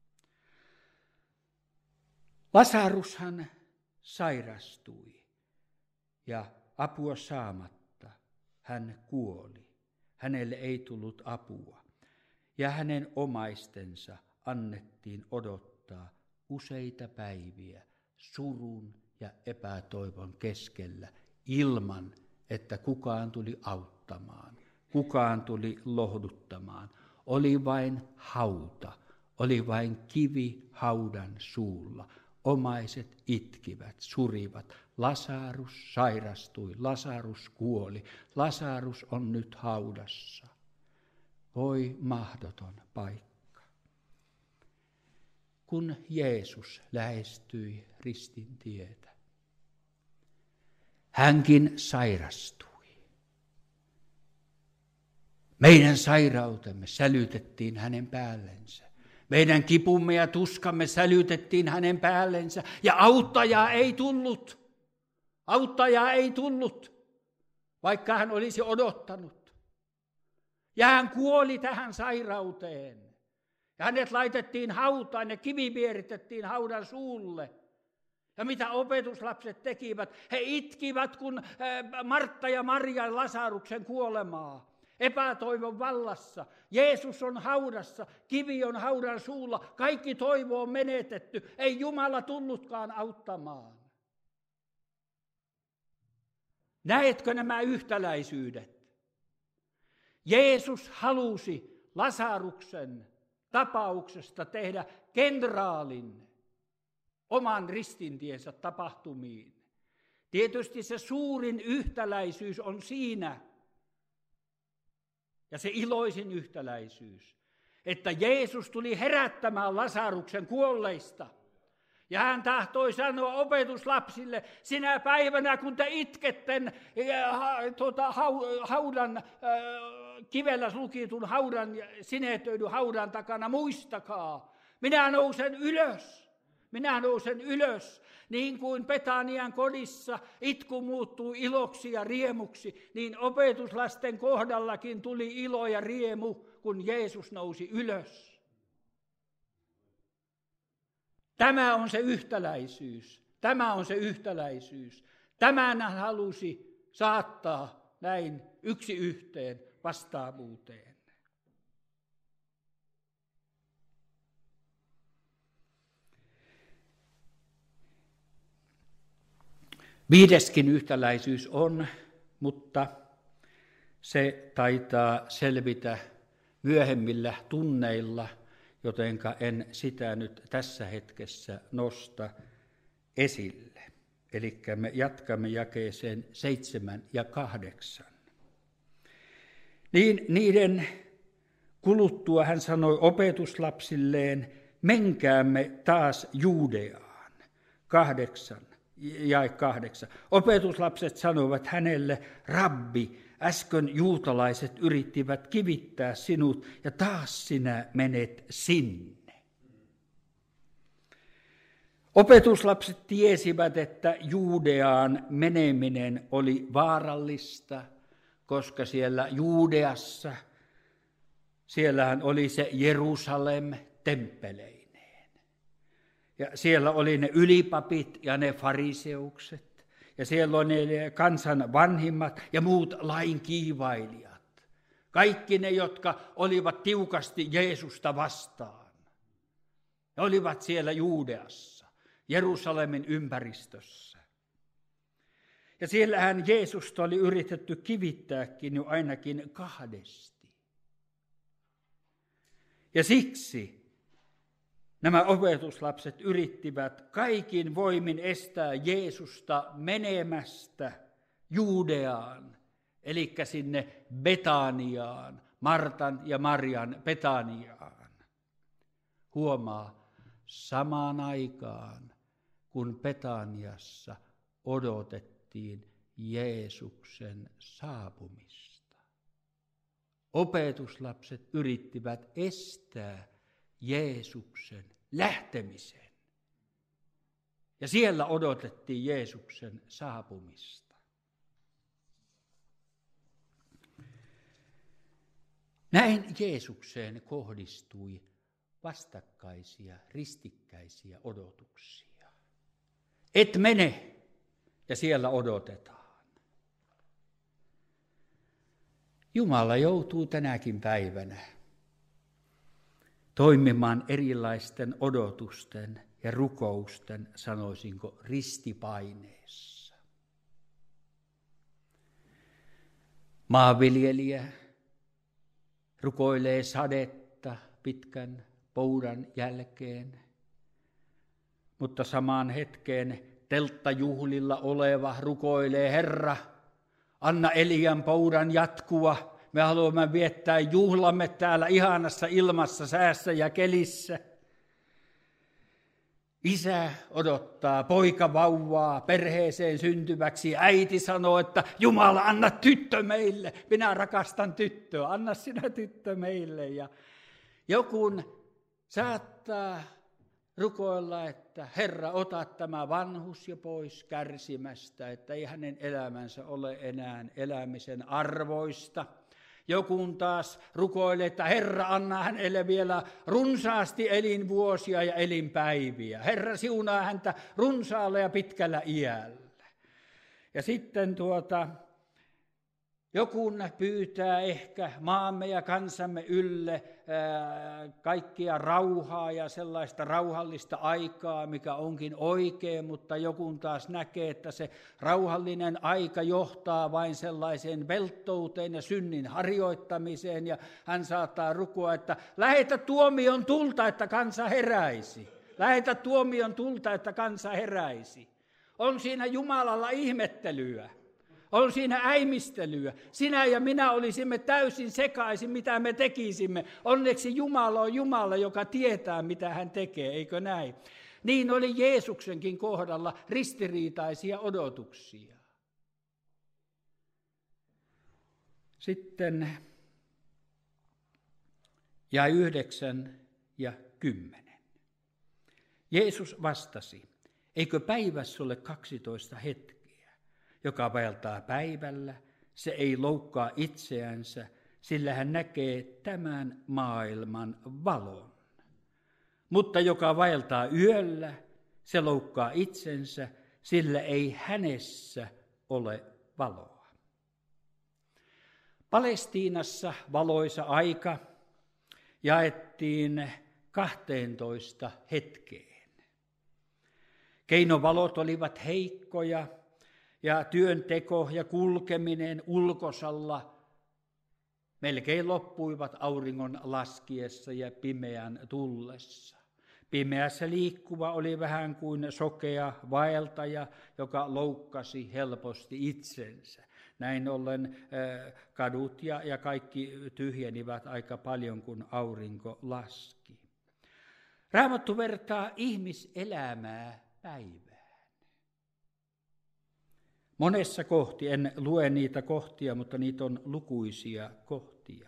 Speaker 1: Lasarushan sairastui ja apua saamatta hän kuoli. Hänelle ei tullut apua ja hänen omaistensa annettiin odottaa useita päiviä surun ja epätoivon keskellä ilman, että kukaan tuli auttamaan, kukaan tuli lohduttamaan. Oli vain hauta, oli vain kivi haudan suulla. Omaiset itkivät, surivat. Lasarus sairastui, Lasarus kuoli. Lasarus on nyt haudassa. Voi mahdoton paikka. Kun Jeesus lähestyi ristin tietä, hänkin sairastui. Meidän sairautemme sälytettiin hänen päällensä. Meidän kipumme ja tuskamme sälytettiin hänen päällensä. Ja auttajaa ei tullut. Auttajaa ei tullut, vaikka hän olisi odottanut. Ja hän kuoli tähän sairauteen. Ja hänet laitettiin hautaan ja kivi pieritettiin haudan suulle. Ja mitä opetuslapset tekivät? He itkivät, kun Martta ja Maria Lasaruksen kuolemaa. Epätoivon vallassa. Jeesus on haudassa, kivi on haudan suulla, kaikki toivo on menetetty, ei Jumala tullutkaan auttamaan. Näetkö nämä yhtäläisyydet? Jeesus halusi Lasaruksen tapauksesta tehdä kenraalin oman ristintiensä tapahtumiin. Tietysti se suurin yhtäläisyys on siinä, ja se iloisin yhtäläisyys, että Jeesus tuli herättämään Lasaruksen kuolleista. Ja hän tahtoi sanoa opetuslapsille, sinä päivänä kun te itketten tuota, haudan, äh, kivellä lukitun haudan, sinetöidyn haudan takana, muistakaa, minä nousen ylös. Minä nousen ylös, niin kuin Betanian kodissa itku muuttuu iloksi ja riemuksi, niin opetuslasten kohdallakin tuli ilo ja riemu, kun Jeesus nousi ylös. Tämä on se yhtäläisyys. Tämä on se yhtäläisyys. Tämän hän halusi saattaa näin yksi yhteen vastaavuuteen. Viideskin yhtäläisyys on, mutta se taitaa selvitä myöhemmillä tunneilla, jotenka en sitä nyt tässä hetkessä nosta esille. Eli me jatkamme jakeeseen seitsemän ja kahdeksan. Niin niiden kuluttua hän sanoi opetuslapsilleen, menkäämme taas Juudeaan. Kahdeksan. Jae kahdeksan. Opetuslapset sanoivat hänelle, Rabbi, äsken juutalaiset yrittivät kivittää sinut ja taas sinä menet sinne. Opetuslapset tiesivät, että Juudeaan meneminen oli vaarallista, koska siellä Juudeassa, siellähän oli se Jerusalem temppeleineen. Ja siellä oli ne ylipapit ja ne fariseukset. Ja siellä oli ne kansan vanhimmat ja muut lain kiivailijat. Kaikki ne, jotka olivat tiukasti Jeesusta vastaan. Ne olivat siellä Juudeassa, Jerusalemin ympäristössä. Ja siellähän Jeesusta oli yritetty kivittääkin jo ainakin kahdesti. Ja siksi nämä opetuslapset yrittivät kaikin voimin estää Jeesusta menemästä Juudeaan, eli sinne Betaniaan, Martan ja Marian Betaniaan. Huomaa, samaan aikaan, kun Betaniassa odotettiin Jeesuksen saapumista. Opetuslapset yrittivät estää Jeesuksen lähtemisen. Ja siellä odotettiin Jeesuksen saapumista. Näin Jeesukseen kohdistui vastakkaisia, ristikkäisiä odotuksia. Et mene, ja siellä odotetaan. Jumala joutuu tänäkin päivänä toimimaan erilaisten odotusten ja rukousten, sanoisinko, ristipaineessa. Maanviljelijä rukoilee sadetta pitkän poudan jälkeen, mutta samaan hetkeen telttajuhlilla oleva rukoilee, Herra, anna Elian poudan jatkua. Me haluamme viettää juhlamme täällä ihanassa ilmassa, säässä ja kelissä. Isä odottaa poikavauvaa perheeseen syntyväksi. Äiti sanoo, että Jumala, anna tyttö meille. Minä rakastan tyttöä, anna sinä tyttö meille. Ja joku saattaa rukoilla, että Herra, ota tämä vanhus jo pois kärsimästä, että ei hänen elämänsä ole enää elämisen arvoista. Joku taas rukoilee, että Herra, anna hänelle vielä runsaasti elinvuosia ja elinpäiviä. Herra, siunaa häntä runsaalla ja pitkällä iällä. Ja sitten tuota, Joku pyytää ehkä maamme ja kansamme ylle ää, kaikkia rauhaa ja sellaista rauhallista aikaa, mikä onkin oikein, mutta joku taas näkee, että se rauhallinen aika johtaa vain sellaiseen velttouteen ja synnin harjoittamiseen, ja hän saattaa rukoa, että lähetä tuomion tulta, että kansa heräisi. Lähetä tuomion tulta, että kansa heräisi. On siinä Jumalalla ihmettelyä. On siinä äimistelyä. Sinä ja minä olisimme täysin sekaisin, mitä me tekisimme. Onneksi Jumala on Jumala, joka tietää, mitä hän tekee, eikö näin? Niin oli Jeesuksenkin kohdalla ristiriitaisia odotuksia. Sitten ja yhdeksän ja kymmenen. Jeesus vastasi, eikö päivässä ole kaksitoista hetkeä? Joka vaeltaa päivällä, se ei loukkaa itseänsä, sillä hän näkee tämän maailman valon. Mutta joka vaeltaa yöllä, se loukkaa itsensä, sillä ei hänessä ole valoa. Palestiinassa valoisa aika jaettiin kahteentoista hetkeen. Keinovalot olivat heikkoja, ja työnteko ja kulkeminen ulkosalla melkein loppuivat auringon laskiessa ja pimeän tullessa. Pimeässä liikkuva oli vähän kuin sokea vaeltaja, joka loukkasi helposti itsensä. Näin ollen kadut ja, ja kaikki tyhjenivät aika paljon, kun aurinko laski. Raamattu vertaa ihmiselämää päivään. Monessa kohti, en lue niitä kohtia, mutta niitä on lukuisia kohtia.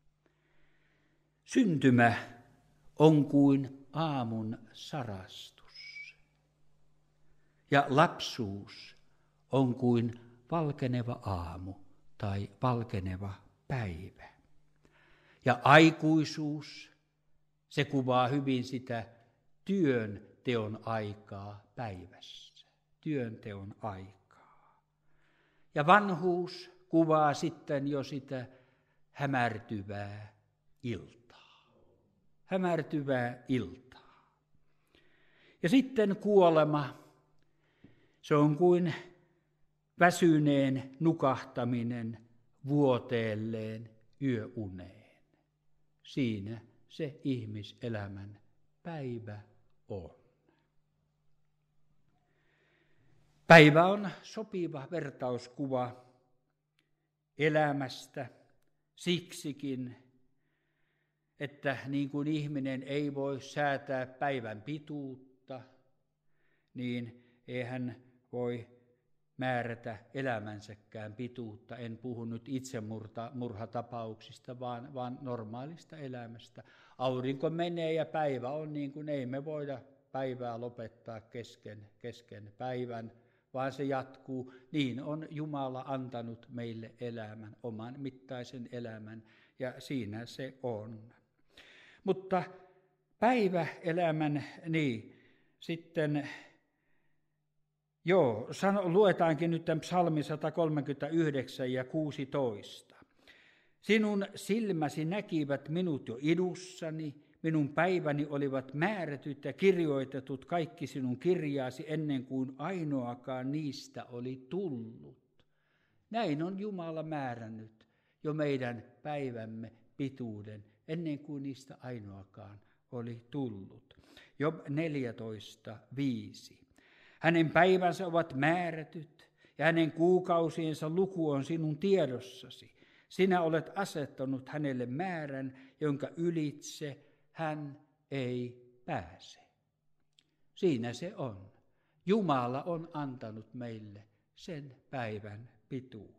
Speaker 1: Syntymä on kuin aamun sarastus. Ja lapsuus on kuin valkeneva aamu tai valkeneva päivä. Ja aikuisuus, se kuvaa hyvin sitä työnteon aikaa päivässä. Työnteon aikaa. Ja vanhuus kuvaa sitten jo sitä hämärtyvää iltaa. Hämärtyvää iltaa. Ja sitten kuolema, se on kuin väsyneen nukahtaminen vuoteelleen yöuneen. Siinä se ihmiselämän päivä on. Päivä on sopiva vertauskuva elämästä siksikin, että niin kuin ihminen ei voi säätää päivän pituutta, niin ei hän voi määrätä elämänsäkään pituutta. En puhu nyt itsemurhatapauksista, vaan, vaan normaalista elämästä. Aurinko menee ja päivä on niin kuin ei me voida päivää lopettaa kesken, kesken päivän, vaan se jatkuu. Niin on Jumala antanut meille elämän, oman mittaisen elämän, ja siinä se on. Mutta päiväelämän, niin sitten, joo, sano, luetaankin nyt tämän psalmi sata kolmekymmentäyhdeksän ja kuusitoista. Sinun silmäsi näkivät minut jo idussani, minun päiväni olivat määrätyt ja kirjoitetut kaikki sinun kirjaasi ennen kuin ainoakaan niistä oli tullut. Näin on Jumala määrännyt jo meidän päivämme pituuden, ennen kuin niistä ainoakaan oli tullut. Job neljätoista viisi. Hänen päivänsä ovat määrätyt ja hänen kuukausiensa luku on sinun tiedossasi. Sinä olet asettanut hänelle määrän, jonka ylitse hän ei pääse. Siinä se on. Jumala on antanut meille sen päivän pituuden.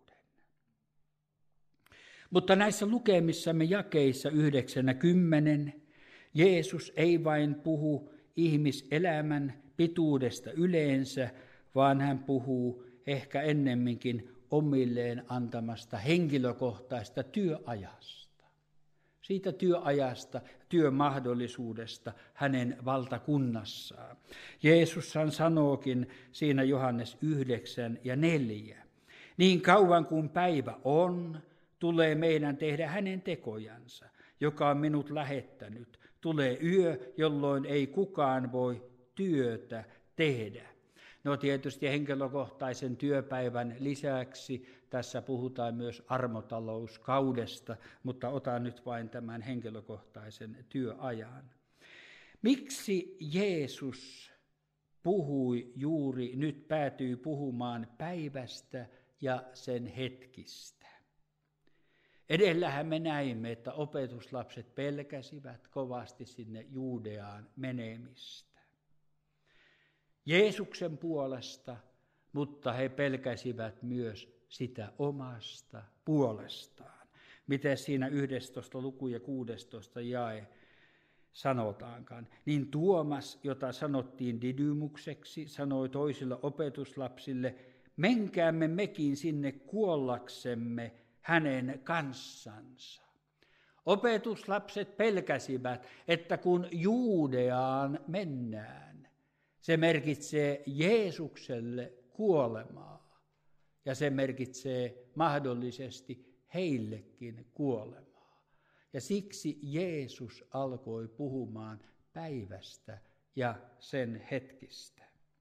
Speaker 1: Mutta näissä lukemissamme jakeissa yhdeksän ja kymmenen Jeesus ei vain puhu ihmiselämän pituudesta yleensä, vaan hän puhuu ehkä ennemminkin omilleen antamasta henkilökohtaista työajasta. Siitä työajasta, työmahdollisuudesta hänen valtakunnassaan. Jeesushan sanookin siinä Johannes yhdeksän ja neljä. Niin kauan kuin päivä on, tulee meidän tehdä hänen tekojansa, joka on minut lähettänyt. Tulee yö, jolloin ei kukaan voi työtä tehdä. No tietysti henkilökohtaisen työpäivän lisäksi tässä puhutaan myös armotalouskaudesta, mutta otan nyt vain tämän henkilökohtaisen työajan. Miksi Jeesus puhui juuri, nyt päätyy puhumaan päivästä ja sen hetkistä? Edellähän me näimme, että opetuslapset pelkäsivät kovasti sinne Juudeaan menemistä. Jeesuksen puolesta, mutta he pelkäsivät myös sitä omasta puolestaan. Miten siinä yhdestoista luku ja kuudestoista jae sanotaankaan. Niin Tuomas, jota sanottiin Didymukseksi, sanoi toisille opetuslapsille, menkäämme mekin sinne kuollaksemme hänen kanssansa. Opetuslapset pelkäsivät, että kun Juudeaan mennään, se merkitsee Jeesukselle kuolemaa ja se merkitsee mahdollisesti heillekin kuolemaa. Ja siksi Jeesus alkoi puhumaan päivästä ja sen hetkistä.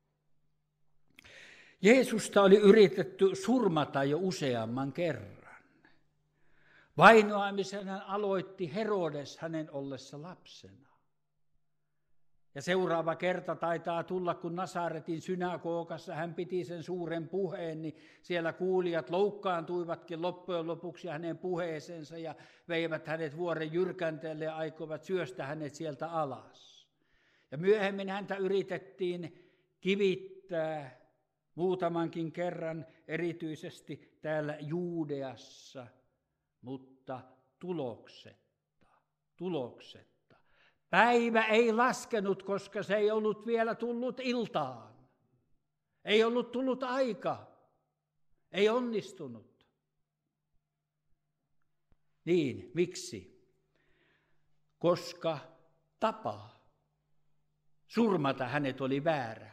Speaker 1: Jeesusta oli yritetty surmata jo useamman kerran. Vainoamisen hän aloitti Herodes hänen ollessa lapsena. Ja seuraava kerta taitaa tulla, kun Nasaretin synagogassa hän piti sen suuren puheen, niin siellä kuulijat loukkaantuivatkin loppujen lopuksi hänen puheeseensa ja veivät hänet vuoren jyrkänteelle ja aikoivat syöstä hänet sieltä alas. Ja myöhemmin häntä yritettiin kivittää muutamankin kerran, erityisesti täällä Juudeassa, mutta tuloksetta, tuloksetta. Päivä ei laskenut, koska se ei ollut vielä tullut iltaan. Ei ollut tullut aika. Ei onnistunut. Niin, miksi? Koska tapa surmata hänet oli väärä.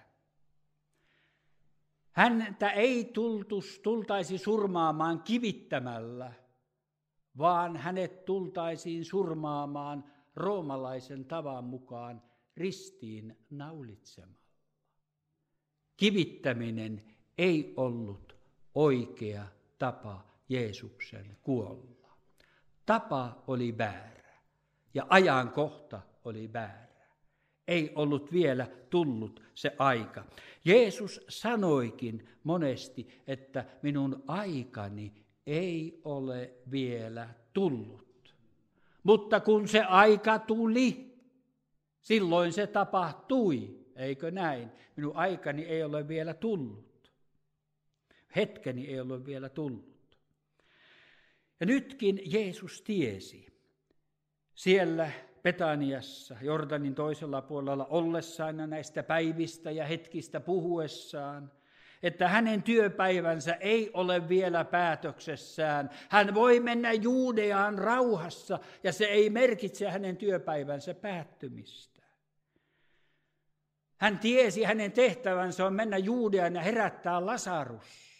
Speaker 1: Häntä ei tultus, tultaisi surmaamaan kivittämällä, vaan hänet tultaisiin surmaamaan roomalaisen tavan mukaan ristiin naulitsemalla. Kivittäminen ei ollut oikea tapa Jeesuksen kuolla. Tapa oli väärä ja ajankohta oli väärä. Ei ollut vielä tullut se aika. Jeesus sanoikin monesti, että minun aikani ei ole vielä tullut. Mutta kun se aika tuli, silloin se tapahtui, eikö näin? Minun aikani ei ole vielä tullut. Hetkeni ei ole vielä tullut. Ja nytkin Jeesus tiesi siellä Betaniassa, Jordanin toisella puolella ollessaan ja näistä päivistä ja hetkistä puhuessaan, että hänen työpäivänsä ei ole vielä päätöksessään. Hän voi mennä Juudeaan rauhassa ja se ei merkitse hänen työpäivänsä päättymistä. Hän tiesi, hänen tehtävänsä on mennä Juudeaan ja herättää Lasarus.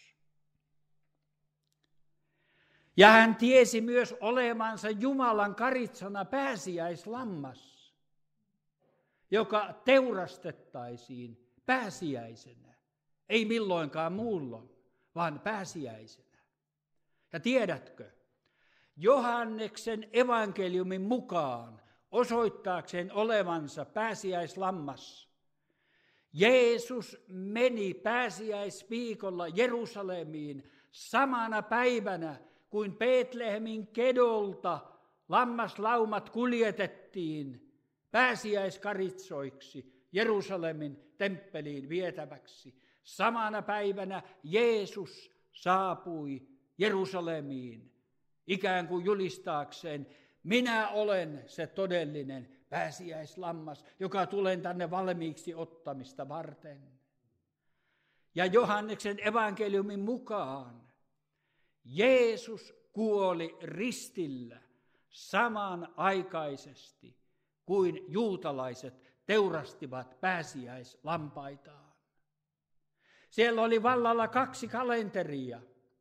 Speaker 1: Ja hän tiesi myös olemansa Jumalan karitsana pääsiäislammas, joka teurastettaisiin pääsiäisenä. Ei milloinkaan muulloin, vaan pääsiäisenä. Ja tiedätkö, Johanneksen evankeliumin mukaan osoittaakseen olevansa pääsiäislammas, Jeesus meni pääsiäisviikolla Jerusalemiin samana päivänä, kuin Betlehemin kedolta lammaslaumat kuljetettiin pääsiäiskaritsoiksi Jerusalemin temppeliin vietäväksi. Samana päivänä Jeesus saapui Jerusalemiin ikään kuin julistaakseen, minä olen se todellinen pääsiäislammas, joka tulen tänne valmiiksi ottamista varten. Ja Johanneksen evankeliumin mukaan Jeesus kuoli ristillä samanaikaisesti kuin juutalaiset teurastivat pääsiäislampaitaan. Siellä oli vallalla kaksi kalenteria.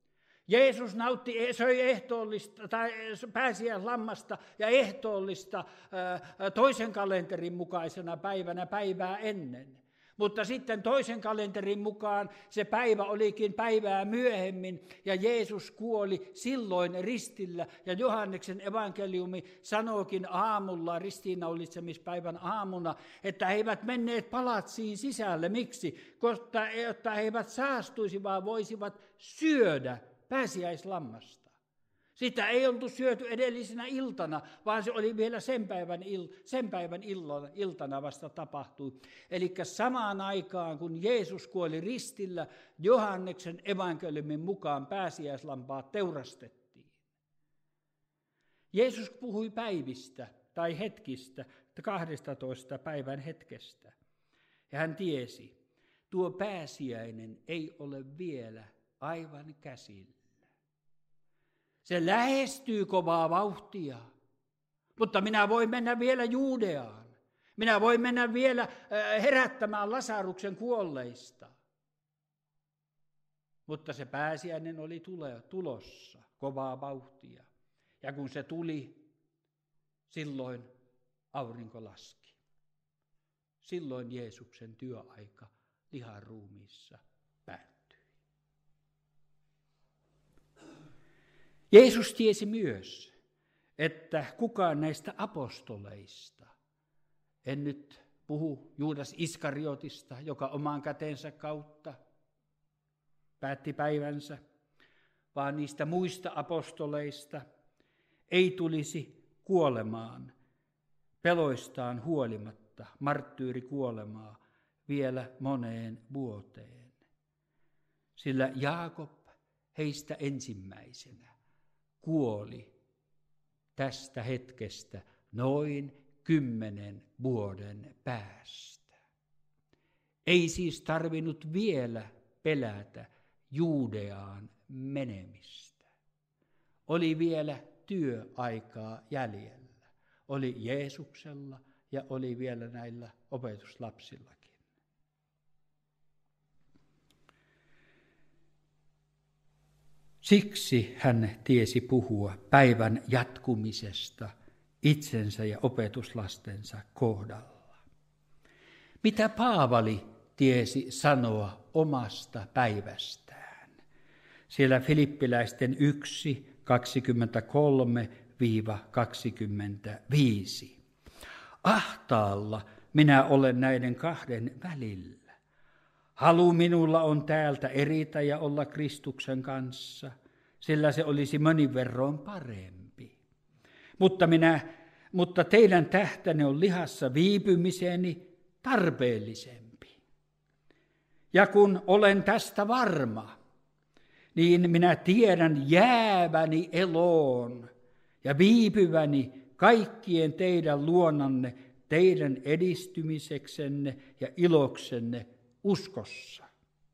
Speaker 1: Jeesus nautti, söi ehtoollista tai pääsiäislammasta ja ehtoollista toisen kalenterin mukaisena päivänä päivää ennen. Mutta sitten toisen kalenterin mukaan se päivä olikin päivää myöhemmin ja Jeesus kuoli silloin ristillä. Ja Johanneksen evankeliumi sanookin aamulla, ristiinnaulitsemispäivän aamuna, että he eivät menneet palatsiin sisälle. Miksi? Koska jotta he eivät saastuisi, vaan voisivat syödä pääsiäislammasta. Sitä ei oltu syöty edellisenä iltana, vaan se oli vielä sen päivän, il, sen päivän illona, iltana vasta tapahtui. Eli samaan aikaan, kun Jeesus kuoli ristillä, Johanneksen evankeliumin mukaan pääsiäislampaat teurastettiin. Jeesus puhui päivistä tai hetkistä, kahdestatoista päivän hetkestä. Ja hän tiesi, tuo pääsiäinen ei ole vielä aivan käsillä. Se lähestyy kovaa vauhtia, mutta minä voin mennä vielä Juudeaan. Minä voin mennä vielä herättämään Lasaruksen kuolleista. Mutta se pääsiäinen oli tulossa kovaa vauhtia. Ja kun se tuli, silloin aurinko laski. Silloin Jeesuksen työaika lihan ruumiissa päättyi. Jeesus tiesi myös, että kukaan näistä apostoleista, en nyt puhu Juudas Iskariotista, joka oman kätensä kautta päätti päivänsä, vaan niistä muista apostoleista ei tulisi kuolemaan peloistaan huolimatta, marttyyrikuolemaa vielä moneen vuoteen. Sillä Jaakob heistä ensimmäisenä kuoli tästä hetkestä noin kymmenen vuoden päästä. Ei siis tarvinnut vielä pelätä Juudeaan menemistä. Oli vielä työaikaa jäljellä. Oli Jeesuksella ja oli vielä näillä opetuslapsillakin. Siksi hän tiesi puhua päivän jatkumisesta itsensä ja opetuslastensa kohdalla. Mitä Paavali tiesi sanoa omasta päivästään? Siellä Filippiläisten yksi, kaksikymmentäkolme kaksikymmentäviisi. Ahtaalla minä olen näiden kahden välillä. Halu minulla on täältä eritä ja olla Kristuksen kanssa, sillä se olisi monin verroin parempi. Mutta, minä, mutta teidän tähtänne on lihassa viipymiseni tarpeellisempi. Ja kun olen tästä varma, niin minä tiedän jääväni eloon ja viipyväni kaikkien teidän luonanne, teidän edistymiseksenne ja iloksenne uskossa.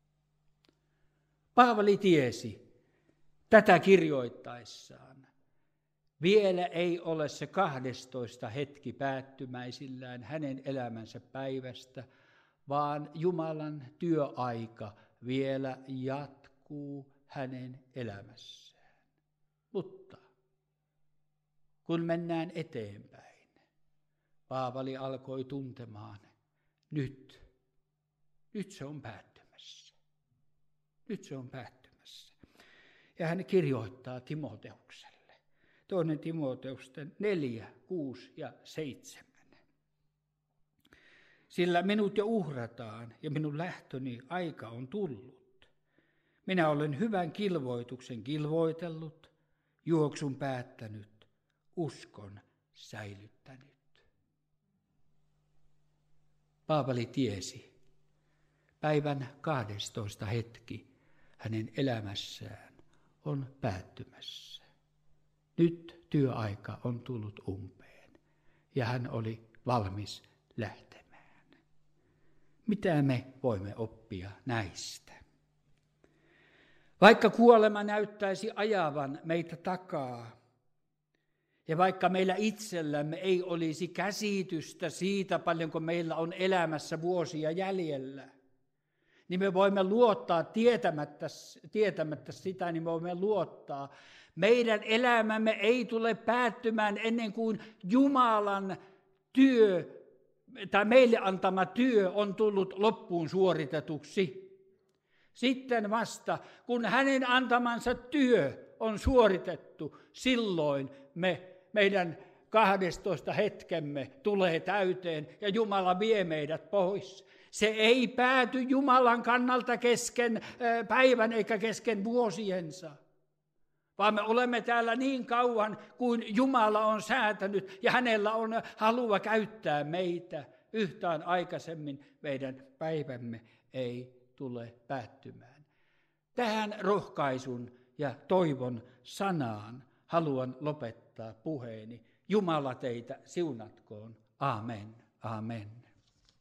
Speaker 1: Paavali tiesi tätä kirjoittaessaan. Vielä ei ole se kahdestoista hetki päättymäisillään hänen elämänsä päivästä, vaan Jumalan työaika vielä jatkuu hänen elämässään. Mutta kun mennään eteenpäin, Paavali alkoi tuntemaan, nyt, nyt se on päättymässä. Nyt se on päättymässä. Ja hän kirjoittaa Timoteukselle. Toinen Timoteusten neljä, kuusi ja seitsemän. Sillä minut jo uhrataan ja minun lähtöni aika on tullut. Minä olen hyvän kilvoituksen kilvoitellut, juoksun päättänyt, uskon säilyttänyt. Paavali tiesi, päivän kahdestoista hetki hänen elämässään on päättymässä. Nyt työaika on tullut umpeen ja hän oli valmis lähtemään. Mitä me voimme oppia näistä? Vaikka kuolema näyttäisi ajavan meitä takaa, ja vaikka meillä itsellämme ei olisi käsitystä siitä, paljonko meillä on elämässä vuosia jäljellä, niin me voimme luottaa tietämättä, tietämättä sitä, niin me voimme luottaa. Meidän elämämme ei tule päättymään ennen kuin Jumalan työ tai meille antama työ on tullut loppuun suoritetuksi. Sitten vasta, kun hänen antamansa työ on suoritettu, silloin me, meidän kahdestoista hetkemme tulee täyteen ja Jumala vie meidät pois. Se ei pääty Jumalan kannalta kesken päivän eikä kesken vuosiensa, vaan me olemme täällä niin kauan kuin Jumala on säätänyt ja hänellä on halua käyttää meitä. Yhtään aikaisemmin meidän päivämme ei tule päättymään. Tähän rohkaisun ja toivon sanaan haluan lopettaa puheeni. Jumala teitä siunatkoon. Amen. Amen.